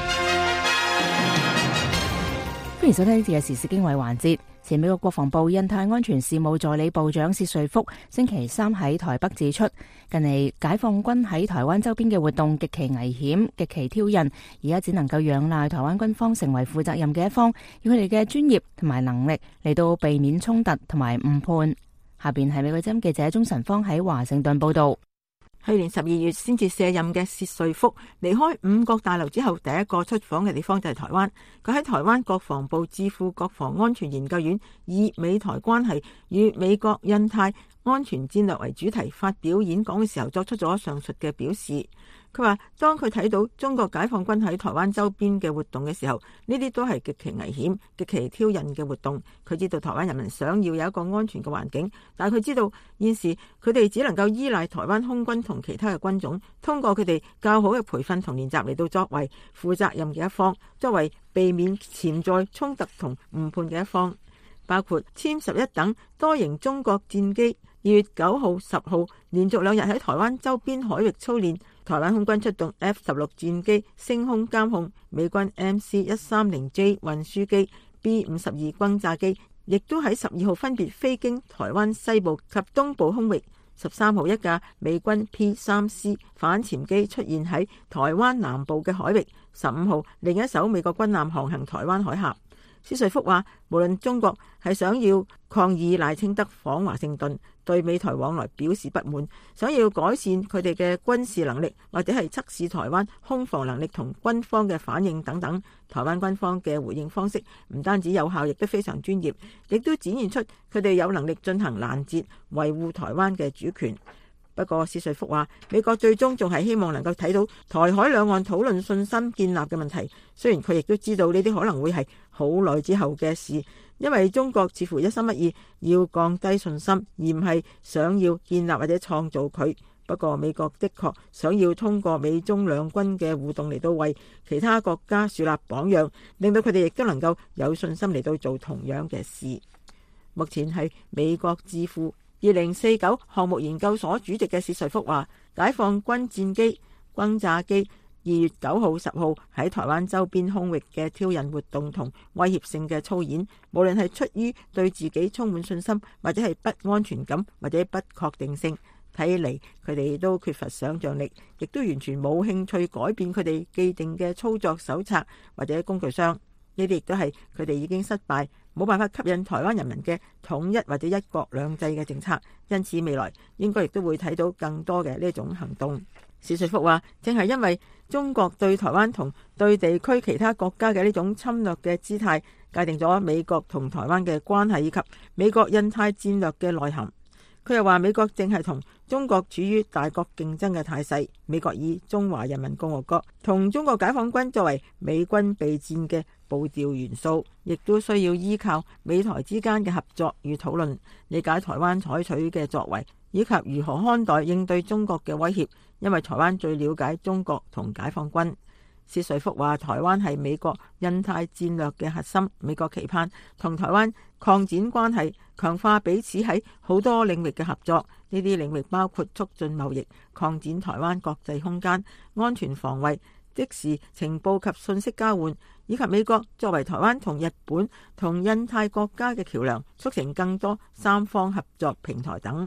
歡迎收聽呢次嘅時事經緯環節。前美國國防部印太安全事務助理部長薛瑞福星期三喺台北指出，近嚟解放軍喺台灣周邊嘅活動極其危險、極其挑釁，而家只能夠仰賴台灣軍方成為負責任嘅一方，以佢哋嘅專業同埋能力嚟到避免衝突同埋誤判。下邊係美國之音記者鍾晨芳喺華盛頓報道。
去年十二月先至卸任嘅薛瑞福離開五角大樓之後，第一個出訪嘅地方就係台灣。佢喺台灣國防部智庫國防安全研究院以美台關係與美國印太安全戰略為主題發表演講嘅時候，作出咗上述嘅表示。佢話當佢睇到中國解放軍喺台灣周邊嘅活動嘅時候，呢啲都係極其危險、極其挑釁嘅活動。佢知道台灣人民想要有一個安全嘅環境，但係佢知道現時佢哋只能夠依賴台灣空軍同其他嘅軍種，通過佢哋較好嘅培訓同練習嚟到作為負責任嘅一方，作為避免潛在衝突同誤判嘅一方，包括殲十一等多型中國戰機。二月九號、十號連續兩日喺台灣周邊海域操練，台灣空軍出動 F 十六戰機升空監控，美軍 M C 一三零 J 運輸機、B 五十二轟炸機，亦都喺十二號分別飛經台灣西部及東部空域。十三號一架美軍 P 三 C 反潛機出現喺台灣南部嘅海域。十五號另一艘美國軍艦航行台灣海峽。薛瑞福話，無論中國係想要抗議賴清德訪華盛頓，對美台往來表示不滿，想要改善佢哋嘅軍事能力，或者係測試台灣空防能力同軍方嘅反應等等，台灣軍方嘅回應方式唔單止有效，亦都非常專業，亦都展現出佢哋有能力進行攔截、維護台灣嘅主權。不過，薛瑞福話，美國最終仲係希望能夠睇到台海兩岸討論信心建立嘅問題。雖然佢亦都知道呢啲可能會係好耐之後嘅事，因為中國似乎一心一意要降低信心，而唔係想要建立或者創造佢。不過，美國的確想要通過美中兩軍嘅互動嚟到為其他國家樹立榜樣，令到佢哋亦都能夠有信心嚟到做同樣嘅事。目前係美國智庫二零四九項目研究所主席嘅薛瑞福話，解放軍戰機、轟炸機二月九號、十號喺台灣周邊空域嘅挑釁活動同威脅性嘅操演，無論係出於對自己充滿信心，或者係不安全感，或者不確定性，睇嚟佢哋都缺乏想象力，亦都完全冇興趣改變佢哋既定嘅操作手冊或者工具箱。呢啲亦都係佢哋已經失敗，冇辦法吸引台灣人民嘅統一或者一國兩制嘅政策，因此未來應該亦都會睇到更多嘅呢種行動。薛瑞福話，正係因為中國對台灣同對地區其他國家嘅呢種侵略嘅姿態，界定咗美國同台灣嘅關係以及美國印太戰略嘅內涵。佢又話，美國正係同中國處於大國競爭嘅態勢，美國以中華人民共和國同中國解放軍作為美軍備戰嘅步調元素，亦都需要依靠美台之間嘅合作與討論，理解台灣採取嘅作為，以及如何看待應對中國嘅威脅，因為台灣最了解中國同解放軍。薛瑞福話，台灣係美國印太戰略嘅核心，美國期盼同台灣擴展關係，強化彼此喺好多領域嘅合作。呢啲領域包括促進貿易、擴展台灣國際空間、安全防衛、即時情報及信息交換，以及美國作為台灣同日本同印太國家嘅橋樑，促成更多三方合作平台等。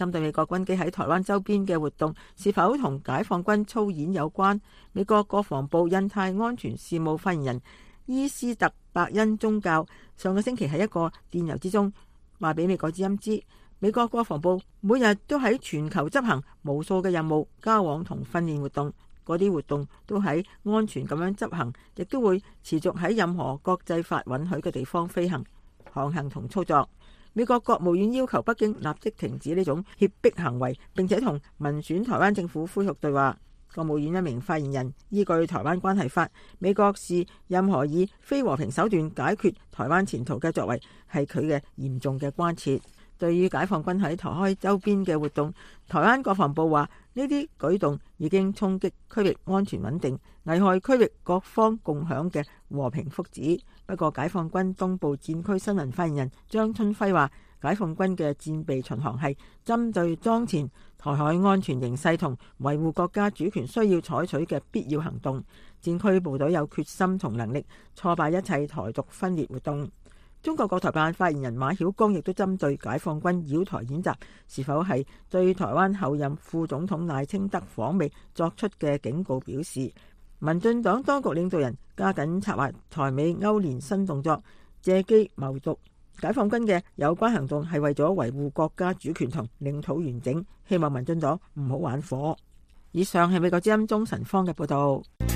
針對美國軍機喺台灣周邊嘅活動是否同解放軍操演有關，美國國防部印太安全事務發言人伊斯特伯恩宗教上個星期喺一個電郵之中話俾美國之音知，美國國防部每日都喺全球執行無數嘅任務、交往同訓練活動，嗰啲活動都喺安全咁樣執行，亦都會持續喺任何國際法允許嘅地方飛行、航行同操作。美國國務院要求北京立即停止呢種脅迫行為，並且同民選台灣政府恢復對話。國務院一名發言人依據《台灣關係法》，美國視任何以非和平手段解決台灣前途嘅作為係佢嘅嚴重嘅關切。對於解放軍喺台海周邊嘅活動，台灣國防部話呢啲舉動已經衝擊區域安全穩定，危害區域各方共享嘅和平福祉。不過，解放軍東部戰區新聞發言人張春輝話，解放軍嘅戰備巡航係針對當前台海安全形勢同維護國家主權需要採取嘅必要行動，戰區部隊有決心同能力挫敗一切台獨分裂活動。中國國台辦發言人馬曉光亦都針對解放軍擾台演習是否係對台灣後任副總統賴清德訪美作出嘅警告表示，民進黨當局領導人加緊策劃台美勾連新動作，借機謀獨。解放軍嘅有關行動係為咗維護國家主權同領土完整，希望民進黨唔好玩火。以上係美國之音鍾晨芳嘅報道。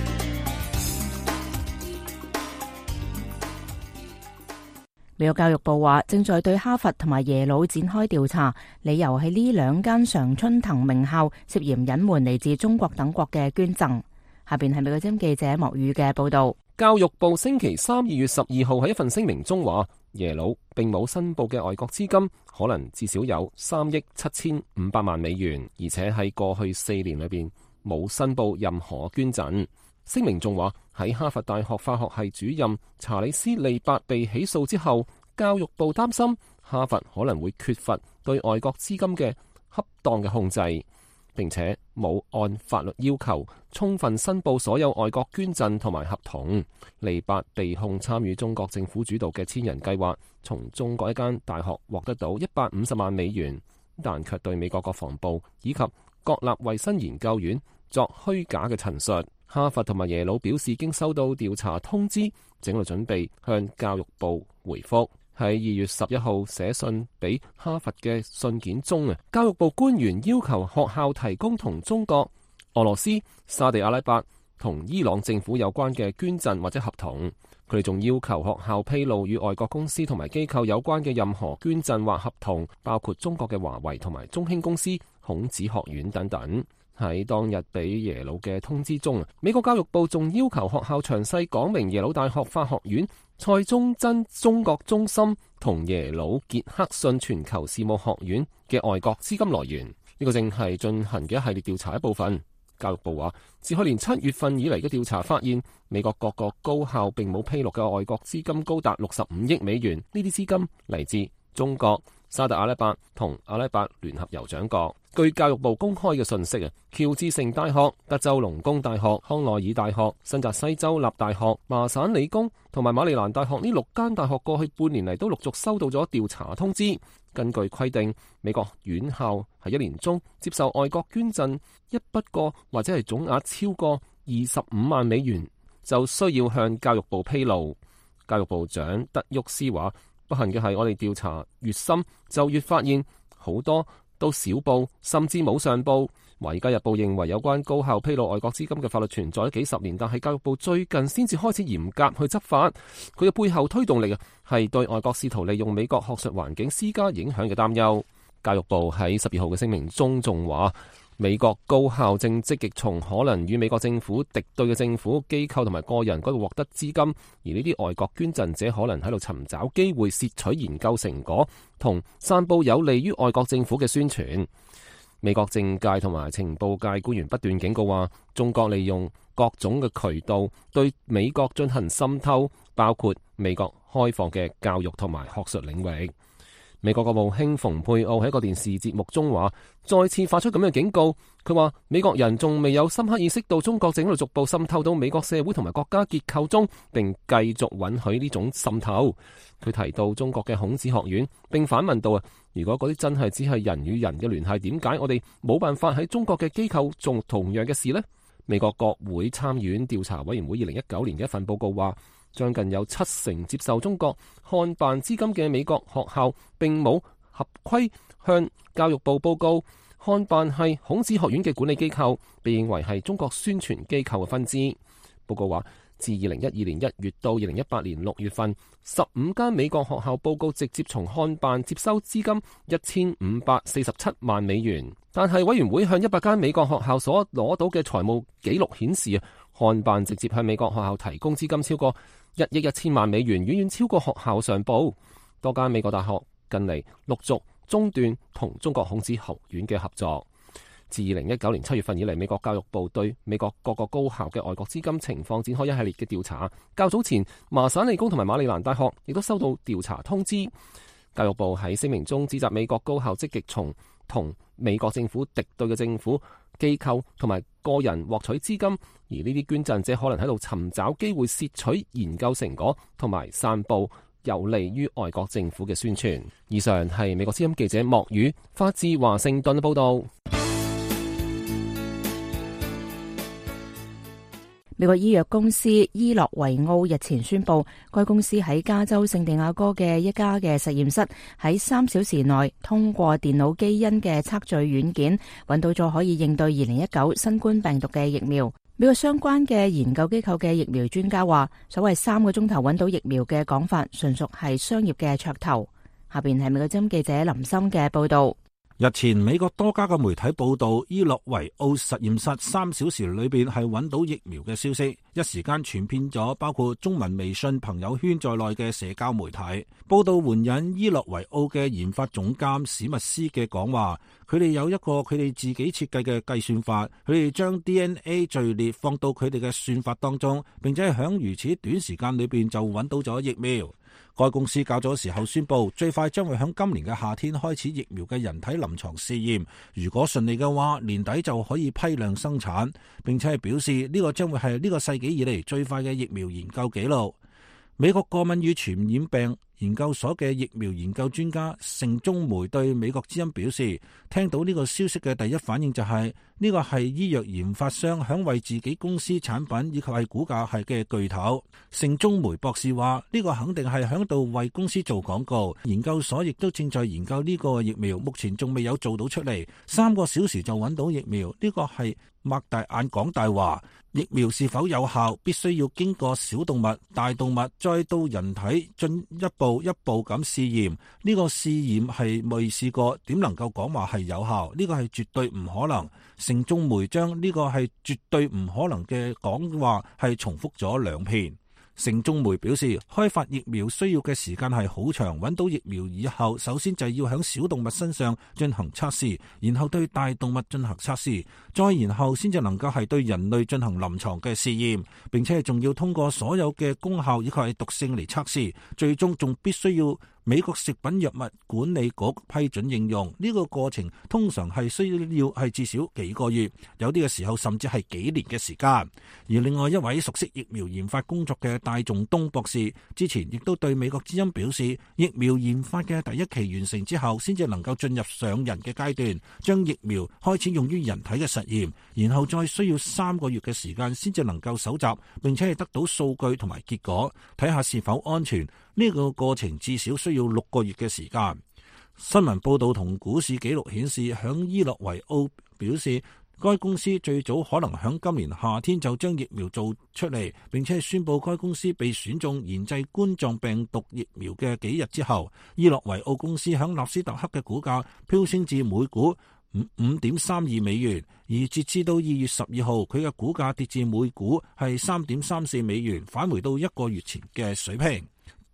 美國教育部話正在對哈佛同埋耶魯展開調查，理由係呢兩間常春藤名校涉嫌隱瞞嚟自中國等國嘅捐贈。下邊係美國之音記者莫宇嘅報道。
教育部星期三二月十二號喺一份聲明中話，耶魯並冇申報嘅外國資金可能至少有三億七千五百萬美元，而且喺過去四年裏邊冇申報任何捐贈。聲明仲話，喺哈佛大學化學系主任查理斯利伯被起訴之後，教育部擔心哈佛可能會缺乏對外國資金嘅恰當嘅控制，並且冇按法律要求充分申報所有外國捐贈同埋合同。利伯被控參與中國政府主導嘅千人計劃，從中國一間大學獲得到一百五十萬美元，但卻對美國國防部以及國立衛生研究院作虛假嘅陳述。哈佛同埋耶魯表示，經收到調查通知，正在準備向教育部回覆。喺二月十一號寫信俾哈佛嘅信件中啊，教育部官員要求學校提供同中國、俄羅斯、沙地阿拉伯同伊朗政府有關嘅捐贈或者合同。佢哋仲要求學校披露與外國公司同埋機構有關嘅任何捐贈或合同，包括中國嘅華為同埋中興公司、孔子學院等等。喺當日俾耶魯嘅通知中，美國教育部仲要求學校詳細講明耶魯大學法學院、蔡宗真中國中心同耶魯傑克遜全球事務學院嘅外國資金來源。呢個正係進行嘅一系列調查一部分。教育部話，自去年七月份以嚟嘅調查發現，美國各個高校並冇披露嘅外國資金高達六十五億美元。呢啲資金嚟自中國、沙特阿拉伯同阿拉伯聯合酋長國。據教育部公開嘅信息啊，喬治城大學、德州農工大學、康奈爾大學、新澤西州立大學、麻省理工同埋馬里蘭大學呢六間大學過去半年嚟都陸續收到咗調查通知。根據規定，美國院校喺一年中接受外國捐贈一筆過或者係總額超過二十五萬美元，就需要向教育部披露。教育部長德沃斯話，不幸嘅係我哋調查越深，就越發現好多都少報，甚至冇上報。華爾街日報認為有關高校披露外國資金嘅法律存在咗幾十年，但係教育部最近先至開始嚴格去執法。佢嘅背後推動力啊，係對外國試圖利用美國學術環境施加影響嘅擔憂。教育部喺十二號嘅聲明中仲話，美國高校正積極從可能與美國政府敵對嘅政府機構同埋個人嗰度獲得資金，而呢啲外國捐贈者可能喺度尋找機會竊取研究成果同散佈有利於外國政府嘅宣傳。美國政界同埋情報界官員不斷警告話，中國利用各種嘅渠道對美國進行滲透，包括美國開放嘅教育同埋學術領域。 美國國務卿蓬佩奧喺一個電視節目中話，再次發出咁樣嘅警告。佢話美國人仲未有深刻意識到中國正喺度逐步滲透到美國社會同埋國家結構中，並繼續允許呢種滲透。佢提到中國嘅孔子學院，並反問到啊，如果嗰啲真係只係人與人嘅聯繫，點解我哋冇辦法喺中國嘅機構做同樣嘅事呢？美國國會參議院調查委員會二零一九年嘅一份報告話，將近有七成接受中國漢辦資金嘅美國學校並冇合規向教育部報告。漢辦係孔子學院嘅管理機構，被認為係中國宣傳機構嘅分支。報告話，自二零一二年一月到二零一八年六月份，十五間美國學校報告直接從漢辦接收資金一千五百四十七萬美元。但係委員會向一百間美國學校所攞到嘅財務記錄顯示，漢辦直接向美國學校提供資金超過一億一千萬美元，遠遠超過學校上報。多間美國大學近嚟陸續中斷同中國孔子學院嘅合作。自二零一九年七月份以嚟，美國教育部對美國各個高校嘅外國資金情況展開一系列嘅調查。較早前，麻省理工同埋馬里蘭大學亦都收到調查通知。教育部喺聲明中指責美國高校積極從同美國政府敵對嘅政府機構同埋個人獲取資金，而呢啲捐贈者可能喺度尋找機會竊取研究成果同埋散佈有利於外國政府嘅宣傳。以上係美國之音記者莫宇發自華盛頓嘅報道。
美國醫藥公司伊諾維奧日前宣布，該公司喺加州聖地亞哥嘅一家嘅實驗室喺三小時內通過電腦基因嘅測序軟件，揾到咗可以應對二零一九新冠病毒嘅疫苗。美國相關嘅研究機構嘅疫苗專家話，所謂三個鐘頭揾到疫苗嘅講法，純屬係商業嘅噱頭。下邊係美國之音記者林森嘅報道。
日前，美國多家嘅媒體報道，伊諾維奧實驗室三小時裏邊係揾到疫苗嘅消息，一時間傳遍咗包括中文微信朋友圈在內嘅社交媒體。報道援引伊諾維奧嘅研發總監史密斯嘅講話，佢哋有一個佢哋自己設計嘅計算法，佢哋將 D N A 序列放到佢哋嘅算法當中，並且喺如此短時間裏邊就揾到咗疫苗。該公司較早時候宣布，最快將會喺今年嘅夏天開始疫苗嘅人體臨床試驗，如果順利嘅話，年底就可以批量生產，並且係表示呢個將會係呢個世紀以嚟最快嘅疫苗研究紀錄。美國過敏與傳染病研究所嘅疫苗研究專家盛中梅對美國之音表示，聽到呢個消息嘅第一反應就係、是、呢、這個係醫藥研發商響為自己公司產品以及係股價係嘅巨頭。盛中梅博士話，呢、這個肯定係響度為公司做廣告，研究所亦都正在研究呢個疫苗，目前仲未有做到出嚟。三個小時就揾到疫苗，呢、這個係擘大眼講大話。疫苗是否有效，必須要經過小動物、大動物，再到人體進一步一步咁試驗。呢、這個試驗係未試過，點能夠講話係有效？呢、這個係絕對唔可能。盛中梅將呢個係絕對唔可能嘅講話係重複咗兩遍。盛中梅表示，開發疫苗需要嘅時間係好長，揾到疫苗以後，首先就要喺小動物身上進行測試，然後對大動物進行測試，再然後先至能夠係對人類進行臨床嘅試驗，並且仲要通過所有嘅功效以及係毒性嚟測試，最終仲必須要美國食品藥物管理局批准應用。呢個過程通常係需要係至少幾個月，有啲嘅時候甚至係幾年嘅時間。而另外一位熟悉疫苗研發工作嘅戴仲東博士之前亦都對美國之音表示，疫苗研發嘅第一期完成之後，先至能夠進入上人嘅階段，將疫苗開始用於人體嘅實驗，然後再需要三個月嘅時間先至能夠搜集並且係得到數據同埋結果，睇下是否安全。呢個過程至少需要六個月嘅時間。新聞報道同股市記錄顯示，響伊諾維奧表示，該公司最早可能響今年夏天就將疫苗做出嚟，並且宣布該公司被選中研製冠狀病毒疫苗嘅幾日之後，伊諾維奧公司響納斯達克嘅股價飆升至每股五五點三二美元，而截至到二月十二號，佢嘅股價跌至每股係三點三四美元，返回到一個月前嘅水平。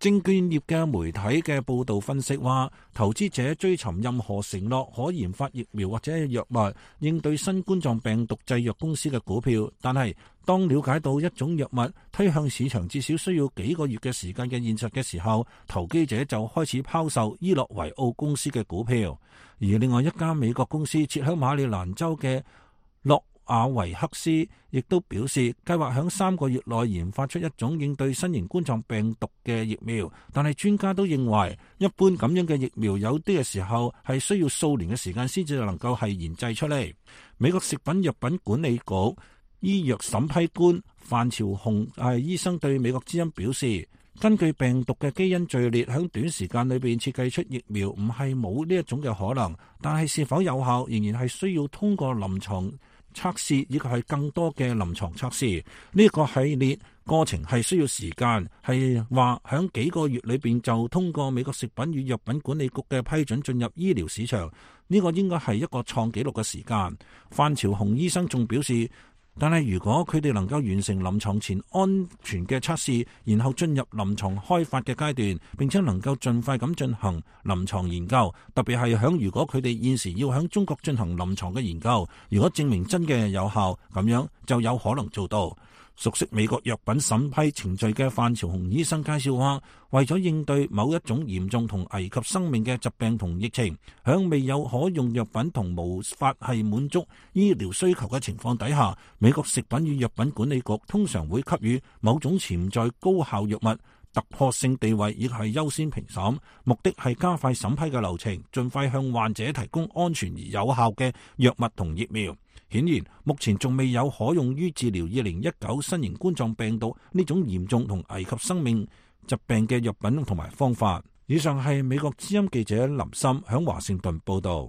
證券業嘅媒體嘅報導分析話，投資者追尋任何承諾可研發疫苗或者藥物應對新冠狀病毒製藥公司嘅股票，但係當了解到一種藥物推向市場至少需要幾個月嘅時間嘅現實嘅時候，投機者就開始拋售伊諾維奧公司嘅股票。而另外一家美國公司設喺馬里蘭州嘅諾亞維克斯亦都表示，計劃喺三個月內研發出一種應對新型冠狀病毒嘅疫苗，但係專家都認為，一般咁樣嘅疫苗有啲嘅時候係需要數年嘅時間先至能夠係研製出嚟。美國食品藥品管理局醫藥審批官范朝紅係醫生對美國之音表示，根據病毒嘅基因序列，喺短時間裏邊設計出疫苗唔係冇呢一種嘅可能，但係是否有效仍然係需要通過臨床測試以及係更多嘅臨床測試。呢個系列過程係需要時間，係話響幾個月裏邊就通過美國食品與藥品管理局嘅批准進入醫療市場。呢個應該係一個創紀錄嘅時間。范朝紅醫生仲表示，但係如果佢哋能夠完成臨床前安全嘅測試，然後進入臨床開發嘅階段，並且能夠盡快咁進行臨床研究，特別係響如果佢哋現時要響中國進行臨床嘅研究，如果證明真嘅有效，咁樣就有可能做到。熟悉美國藥品審批程序嘅范朝紅醫生介紹話，為咗應對某一種嚴重同危及生命嘅疾病同疫情，響未有可用藥品同無法係滿足醫療需求嘅情況底下，美國食品與藥品管理局通常會給予某種潛在高效藥物突破性地位，亦係優先評審，目的係加快審批嘅流程，盡快向患者提供安全而有效嘅藥物同疫苗。顯然，目前仲未有可用於治療二零一九新型冠狀病毒呢種嚴重同危及生命疾病嘅藥品同埋方法。以上係美國之音記者林森響華盛頓報道。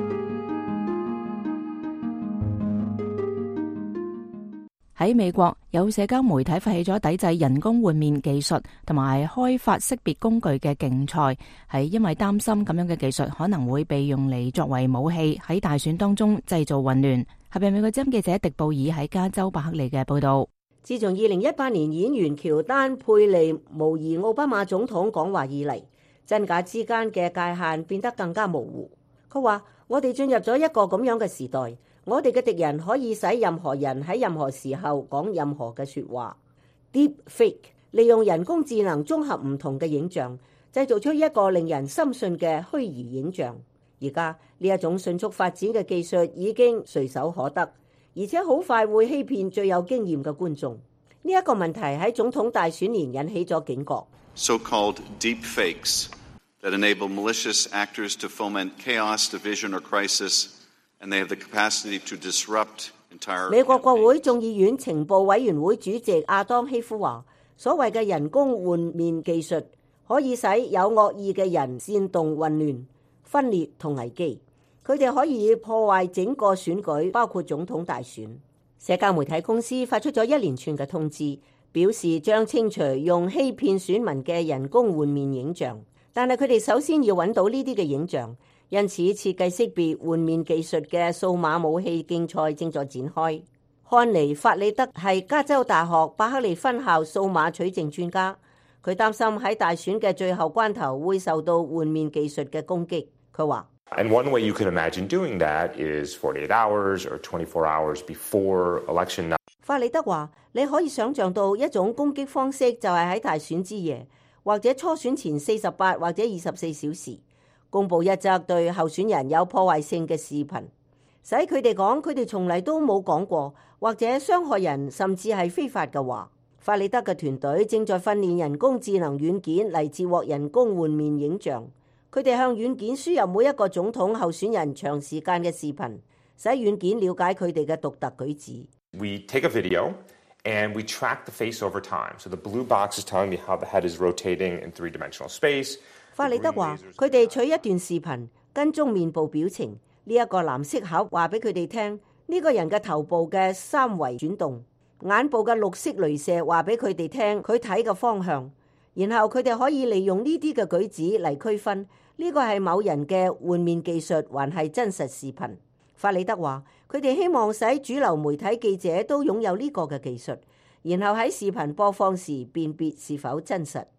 喺美國，有社交媒體發起咗抵制人工換面技術同埋開發識別工具嘅競賽，係因為擔心咁樣嘅技術可能會被用嚟作為武器，喺大選當中製造混亂。係咪美國之音記者迪布爾喺加州伯克利嘅報道？
自從二零一八年演員喬丹佩利模擬奧巴馬總統講話以嚟，真假之間嘅界限變得更加模糊。佢話：我哋進入咗一個咁樣嘅時代。我哋嘅敵人可以使任何人喺任何時候講任何嘅說話。Deep Fake 利用人工智能綜合唔同嘅影像，製造出一個令人深信嘅虛擬影像。而家呢一種迅速發展嘅技術已經隨手可得，而且好快會欺騙最有經驗嘅觀眾。呢、這、一個問題喺總統大選年引起咗警覺。
So-called deep fakes that enable malicious actors to foment chaos, division, or crisis.And they have the capacity to disrupt entire...
美國國會眾議院情報委員會主席亞當希夫話，所謂嘅人工換面技術可以使有惡意嘅人煽動混亂、分裂同危機。佢哋可以破壞整個選舉，包括總統大選。社交媒體公司發出咗一連串嘅通知，表示將清除用欺騙選民嘅人工換面影像，但係佢哋首先要揾到呢啲嘅影像。因此，設計識別換面技術嘅數碼武器競賽正在展開。漢尼法里德係加州大學伯克利分校數碼取證專家，佢擔心喺大選嘅最後關頭會受到換面技術嘅攻擊。佢話
：And one way you can imagine doing that is forty-eight hours or twenty-four hours before election night。
法里德話：你可以想像到一種攻擊方式就係喺大選之夜，或者初選前四十八或者二十四小時。公布一則對候選人有破壞性嘅視頻，使佢哋講佢哋從嚟都冇講過，或者傷害人甚至係非法嘅話。法里德嘅團隊正在訓練人工智能軟件嚟截獲人工換面影像，佢哋向軟件輸入每一個總統候選人長時間嘅視頻，使軟件了解佢哋嘅獨特舉止。
We take a video and we track the face over time. So the blue box is telling me how the head is rotating in three-dimensional space.
法里德話：佢哋取一段視頻，跟蹤面部表情。呢、這、一個藍色盒話俾佢哋聽，呢、這個人嘅頭部嘅三維轉動，眼部嘅綠色鐳射話俾佢哋聽佢睇嘅方向。然後佢哋可以利用呢啲嘅舉止嚟區分呢個係某人嘅換面技術，還係真實視頻。法里德話：佢哋希望使主流媒體記者都擁有呢個嘅技術，然後喺視頻播放時辨別是否真實。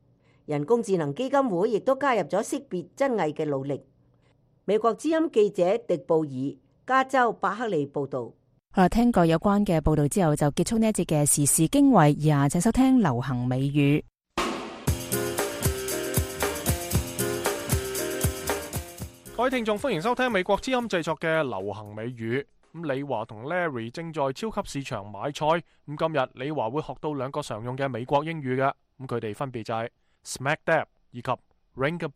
人工智能基金會亦都加入咗識別真偽嘅努力。美國之音記者迪布爾，加州伯克利報道。
好啦，聽過有關嘅報道之後，就結束呢一節嘅時事經緯，而下就收聽流行美語。
各位聽眾，歡迎收聽美國之音製作嘅流行美語。咁李華同 Larry 正在超級市場買菜。咁今日李華會學到兩個常用嘅美國英語嘅。咁佢哋分別就係 smack dab 以及 ring a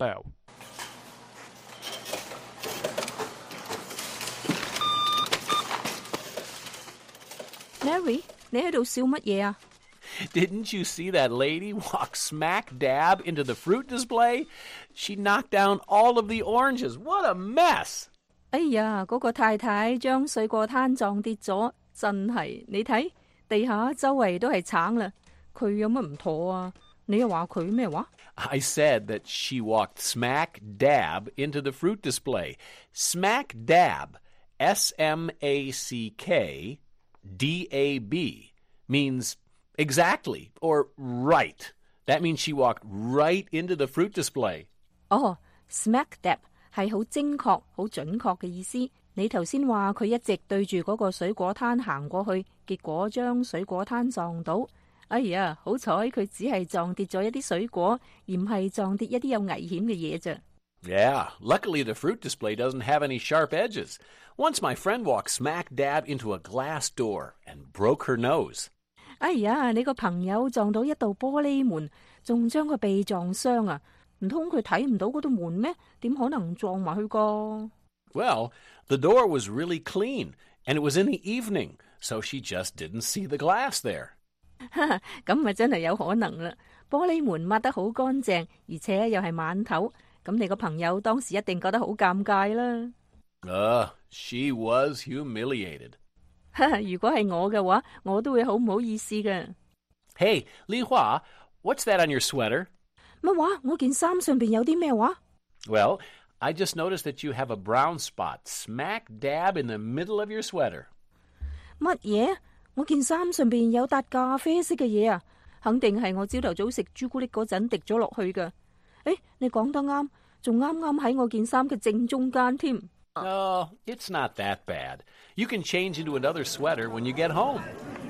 bell。Larry， 你喺度笑乜嘢啊？
Didn't you see that lady walk smack dab into the fruit display? She knocked down all of the oranges. What a mess!
哎呀，嗰個太太將水果攤撞跌咗，真係，你睇地下周圍都係橙啦，佢有乜唔妥啊？你又話佢咩話？
I said that she walked smack dab into the fruit display. Smack dab, S M A C K D A B, means exactly or right. That means she walked right into the fruit display.
哦 ，smack dab 係好精確、好準確嘅意思。你頭先話佢一直對住嗰個水果攤行過去，結果將水果攤撞到。哎呀，好彩佢只係撞跌咗一啲水果，而唔係撞跌一啲有危險嘅嘢啫。
Yeah, luckily the fruit display doesn't have any sharp edges. Once my friend walked smack dab into a glass door and broke her nose.
哎呀，你個朋友撞到一道玻璃門，仲將個鼻撞傷啊！唔通佢睇唔到嗰道門咩？點可能撞埋去個？
Well, the door was really clean, and it was in the evening, so she just didn't see the glass there.
咁咪真係有可能啦！玻璃門抹得好乾淨，而且又係晚頭，咁你個朋友當時一定覺得好尷尬啦。
Uh, she was humiliated.
如果係我嘅話，我都會好唔好意思嘅。
Hey, Li Hua, what's that on your sweater?
乜話？我件衫上邊有啲咩話？
Well, I just noticed that you have a brown spot smack dab in the middle of your sweater.
乜嘢？我件衫上邊有笪咖啡色嘅嘢啊，肯定係我朝頭早食朱古力嗰陣滴咗落去㗎。誒，你講得啱，仲啱啱喺我件衫嘅正中間添。
Oh, it's not that bad. You can change into another sweater when you get home.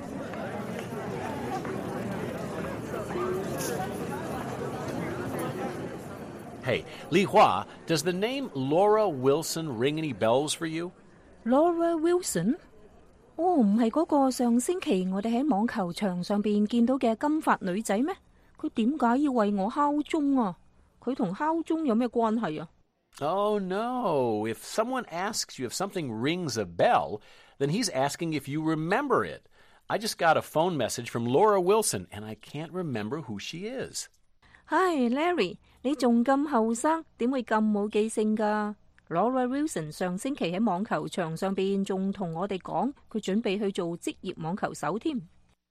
Hey, Li Hua, does the name Laura Wilson ring any bells for you?
Laura Wilson？ 哦，唔係嗰個上星期我哋喺網球場上邊見到嘅金髮女仔咩？佢點解要為我敲鐘啊？佢同敲鐘有咩關係啊？
Oh, no. If someone asks you if something rings a bell, then he's asking if you remember it. I just got a phone message from Laura Wilson, and I can't remember who she is.
唉 ，Larry， 你仲咁後生，點會咁冇記性㗎？ Laura Wilson 上星期喺網球場上邊仲同我哋講，佢準備去做職業網球手添。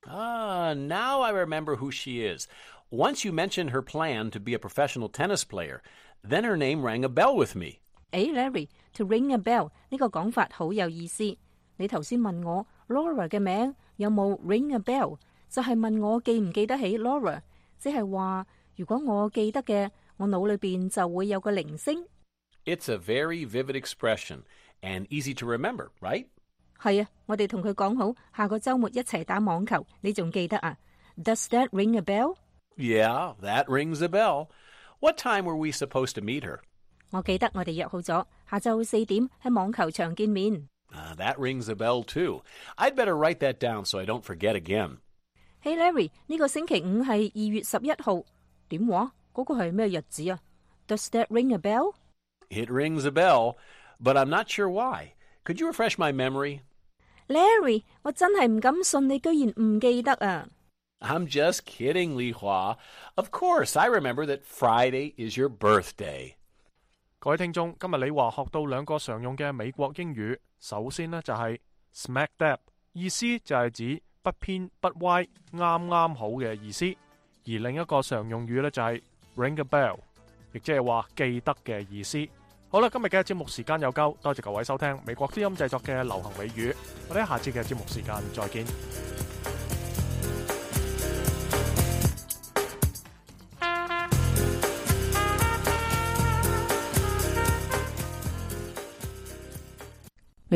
Ah, now I remember who she is. Once you mentioned her plan to be a professional tennis player, then her name rang a bell with me.
誒 ，Larry，to ring a bell 呢個講法好有意思。你頭先問我 Laura 嘅名有冇 ring a bell， 就係問我記唔記得起 Laura， 即係話如果我記得嘅，我腦裏邊就會有個鈴聲。
It's a very vivid expression and easy to remember, right?
係啊，我哋同佢講好，下個週末一齊打網球，你仲記得啊 ？Does that ring a bell?
Yeah, that rings a bell. What time were we supposed to meet her?
我記得我哋約好咗，下晝四點喺網球場見面。
Uh, that rings a bell too. I'd better write that down so I don't forget again.
Hey Larry， 呢個星期五係二月十一號，點話？嗰個係咩日子啊 ？Does that ring a bell?
It rings a bell, but I'm not sure why. Could you refresh my memory?
Larry， 我真係唔敢信你居然唔記得啊！
I'm just kidding, Li Hua. Of course, I remember that Friday is your birthday.
各位聽眾，今日李華學到兩個常用嘅美國英語。首先呢，就係 smack dab， 意思就係指不偏不歪，啱啱好嘅意思。而另一個常用語呢，就係 ring a bell， 亦即係話記得嘅意思。好啦，今日嘅節目時間有夠，多謝各位收聽美國之音製作嘅流行美語。我哋下次嘅節目時間再見。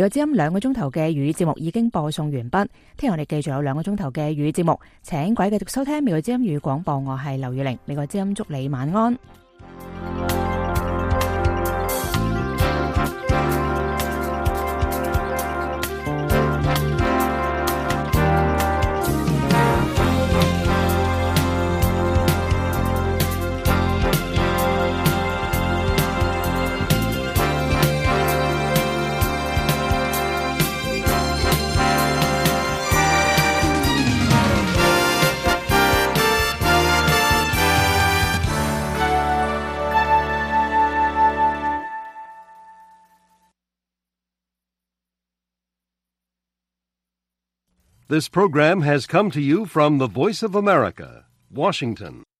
美國之音兩個鐘頭嘅粵語節目已經播送完畢，聽日我哋繼續有兩個鐘頭嘅粵語節目，請各位繼續收聽美國之音粵語廣播，我係劉宇玲，美國之音祝你晚安。
This program has come to you from the Voice of America, Washington.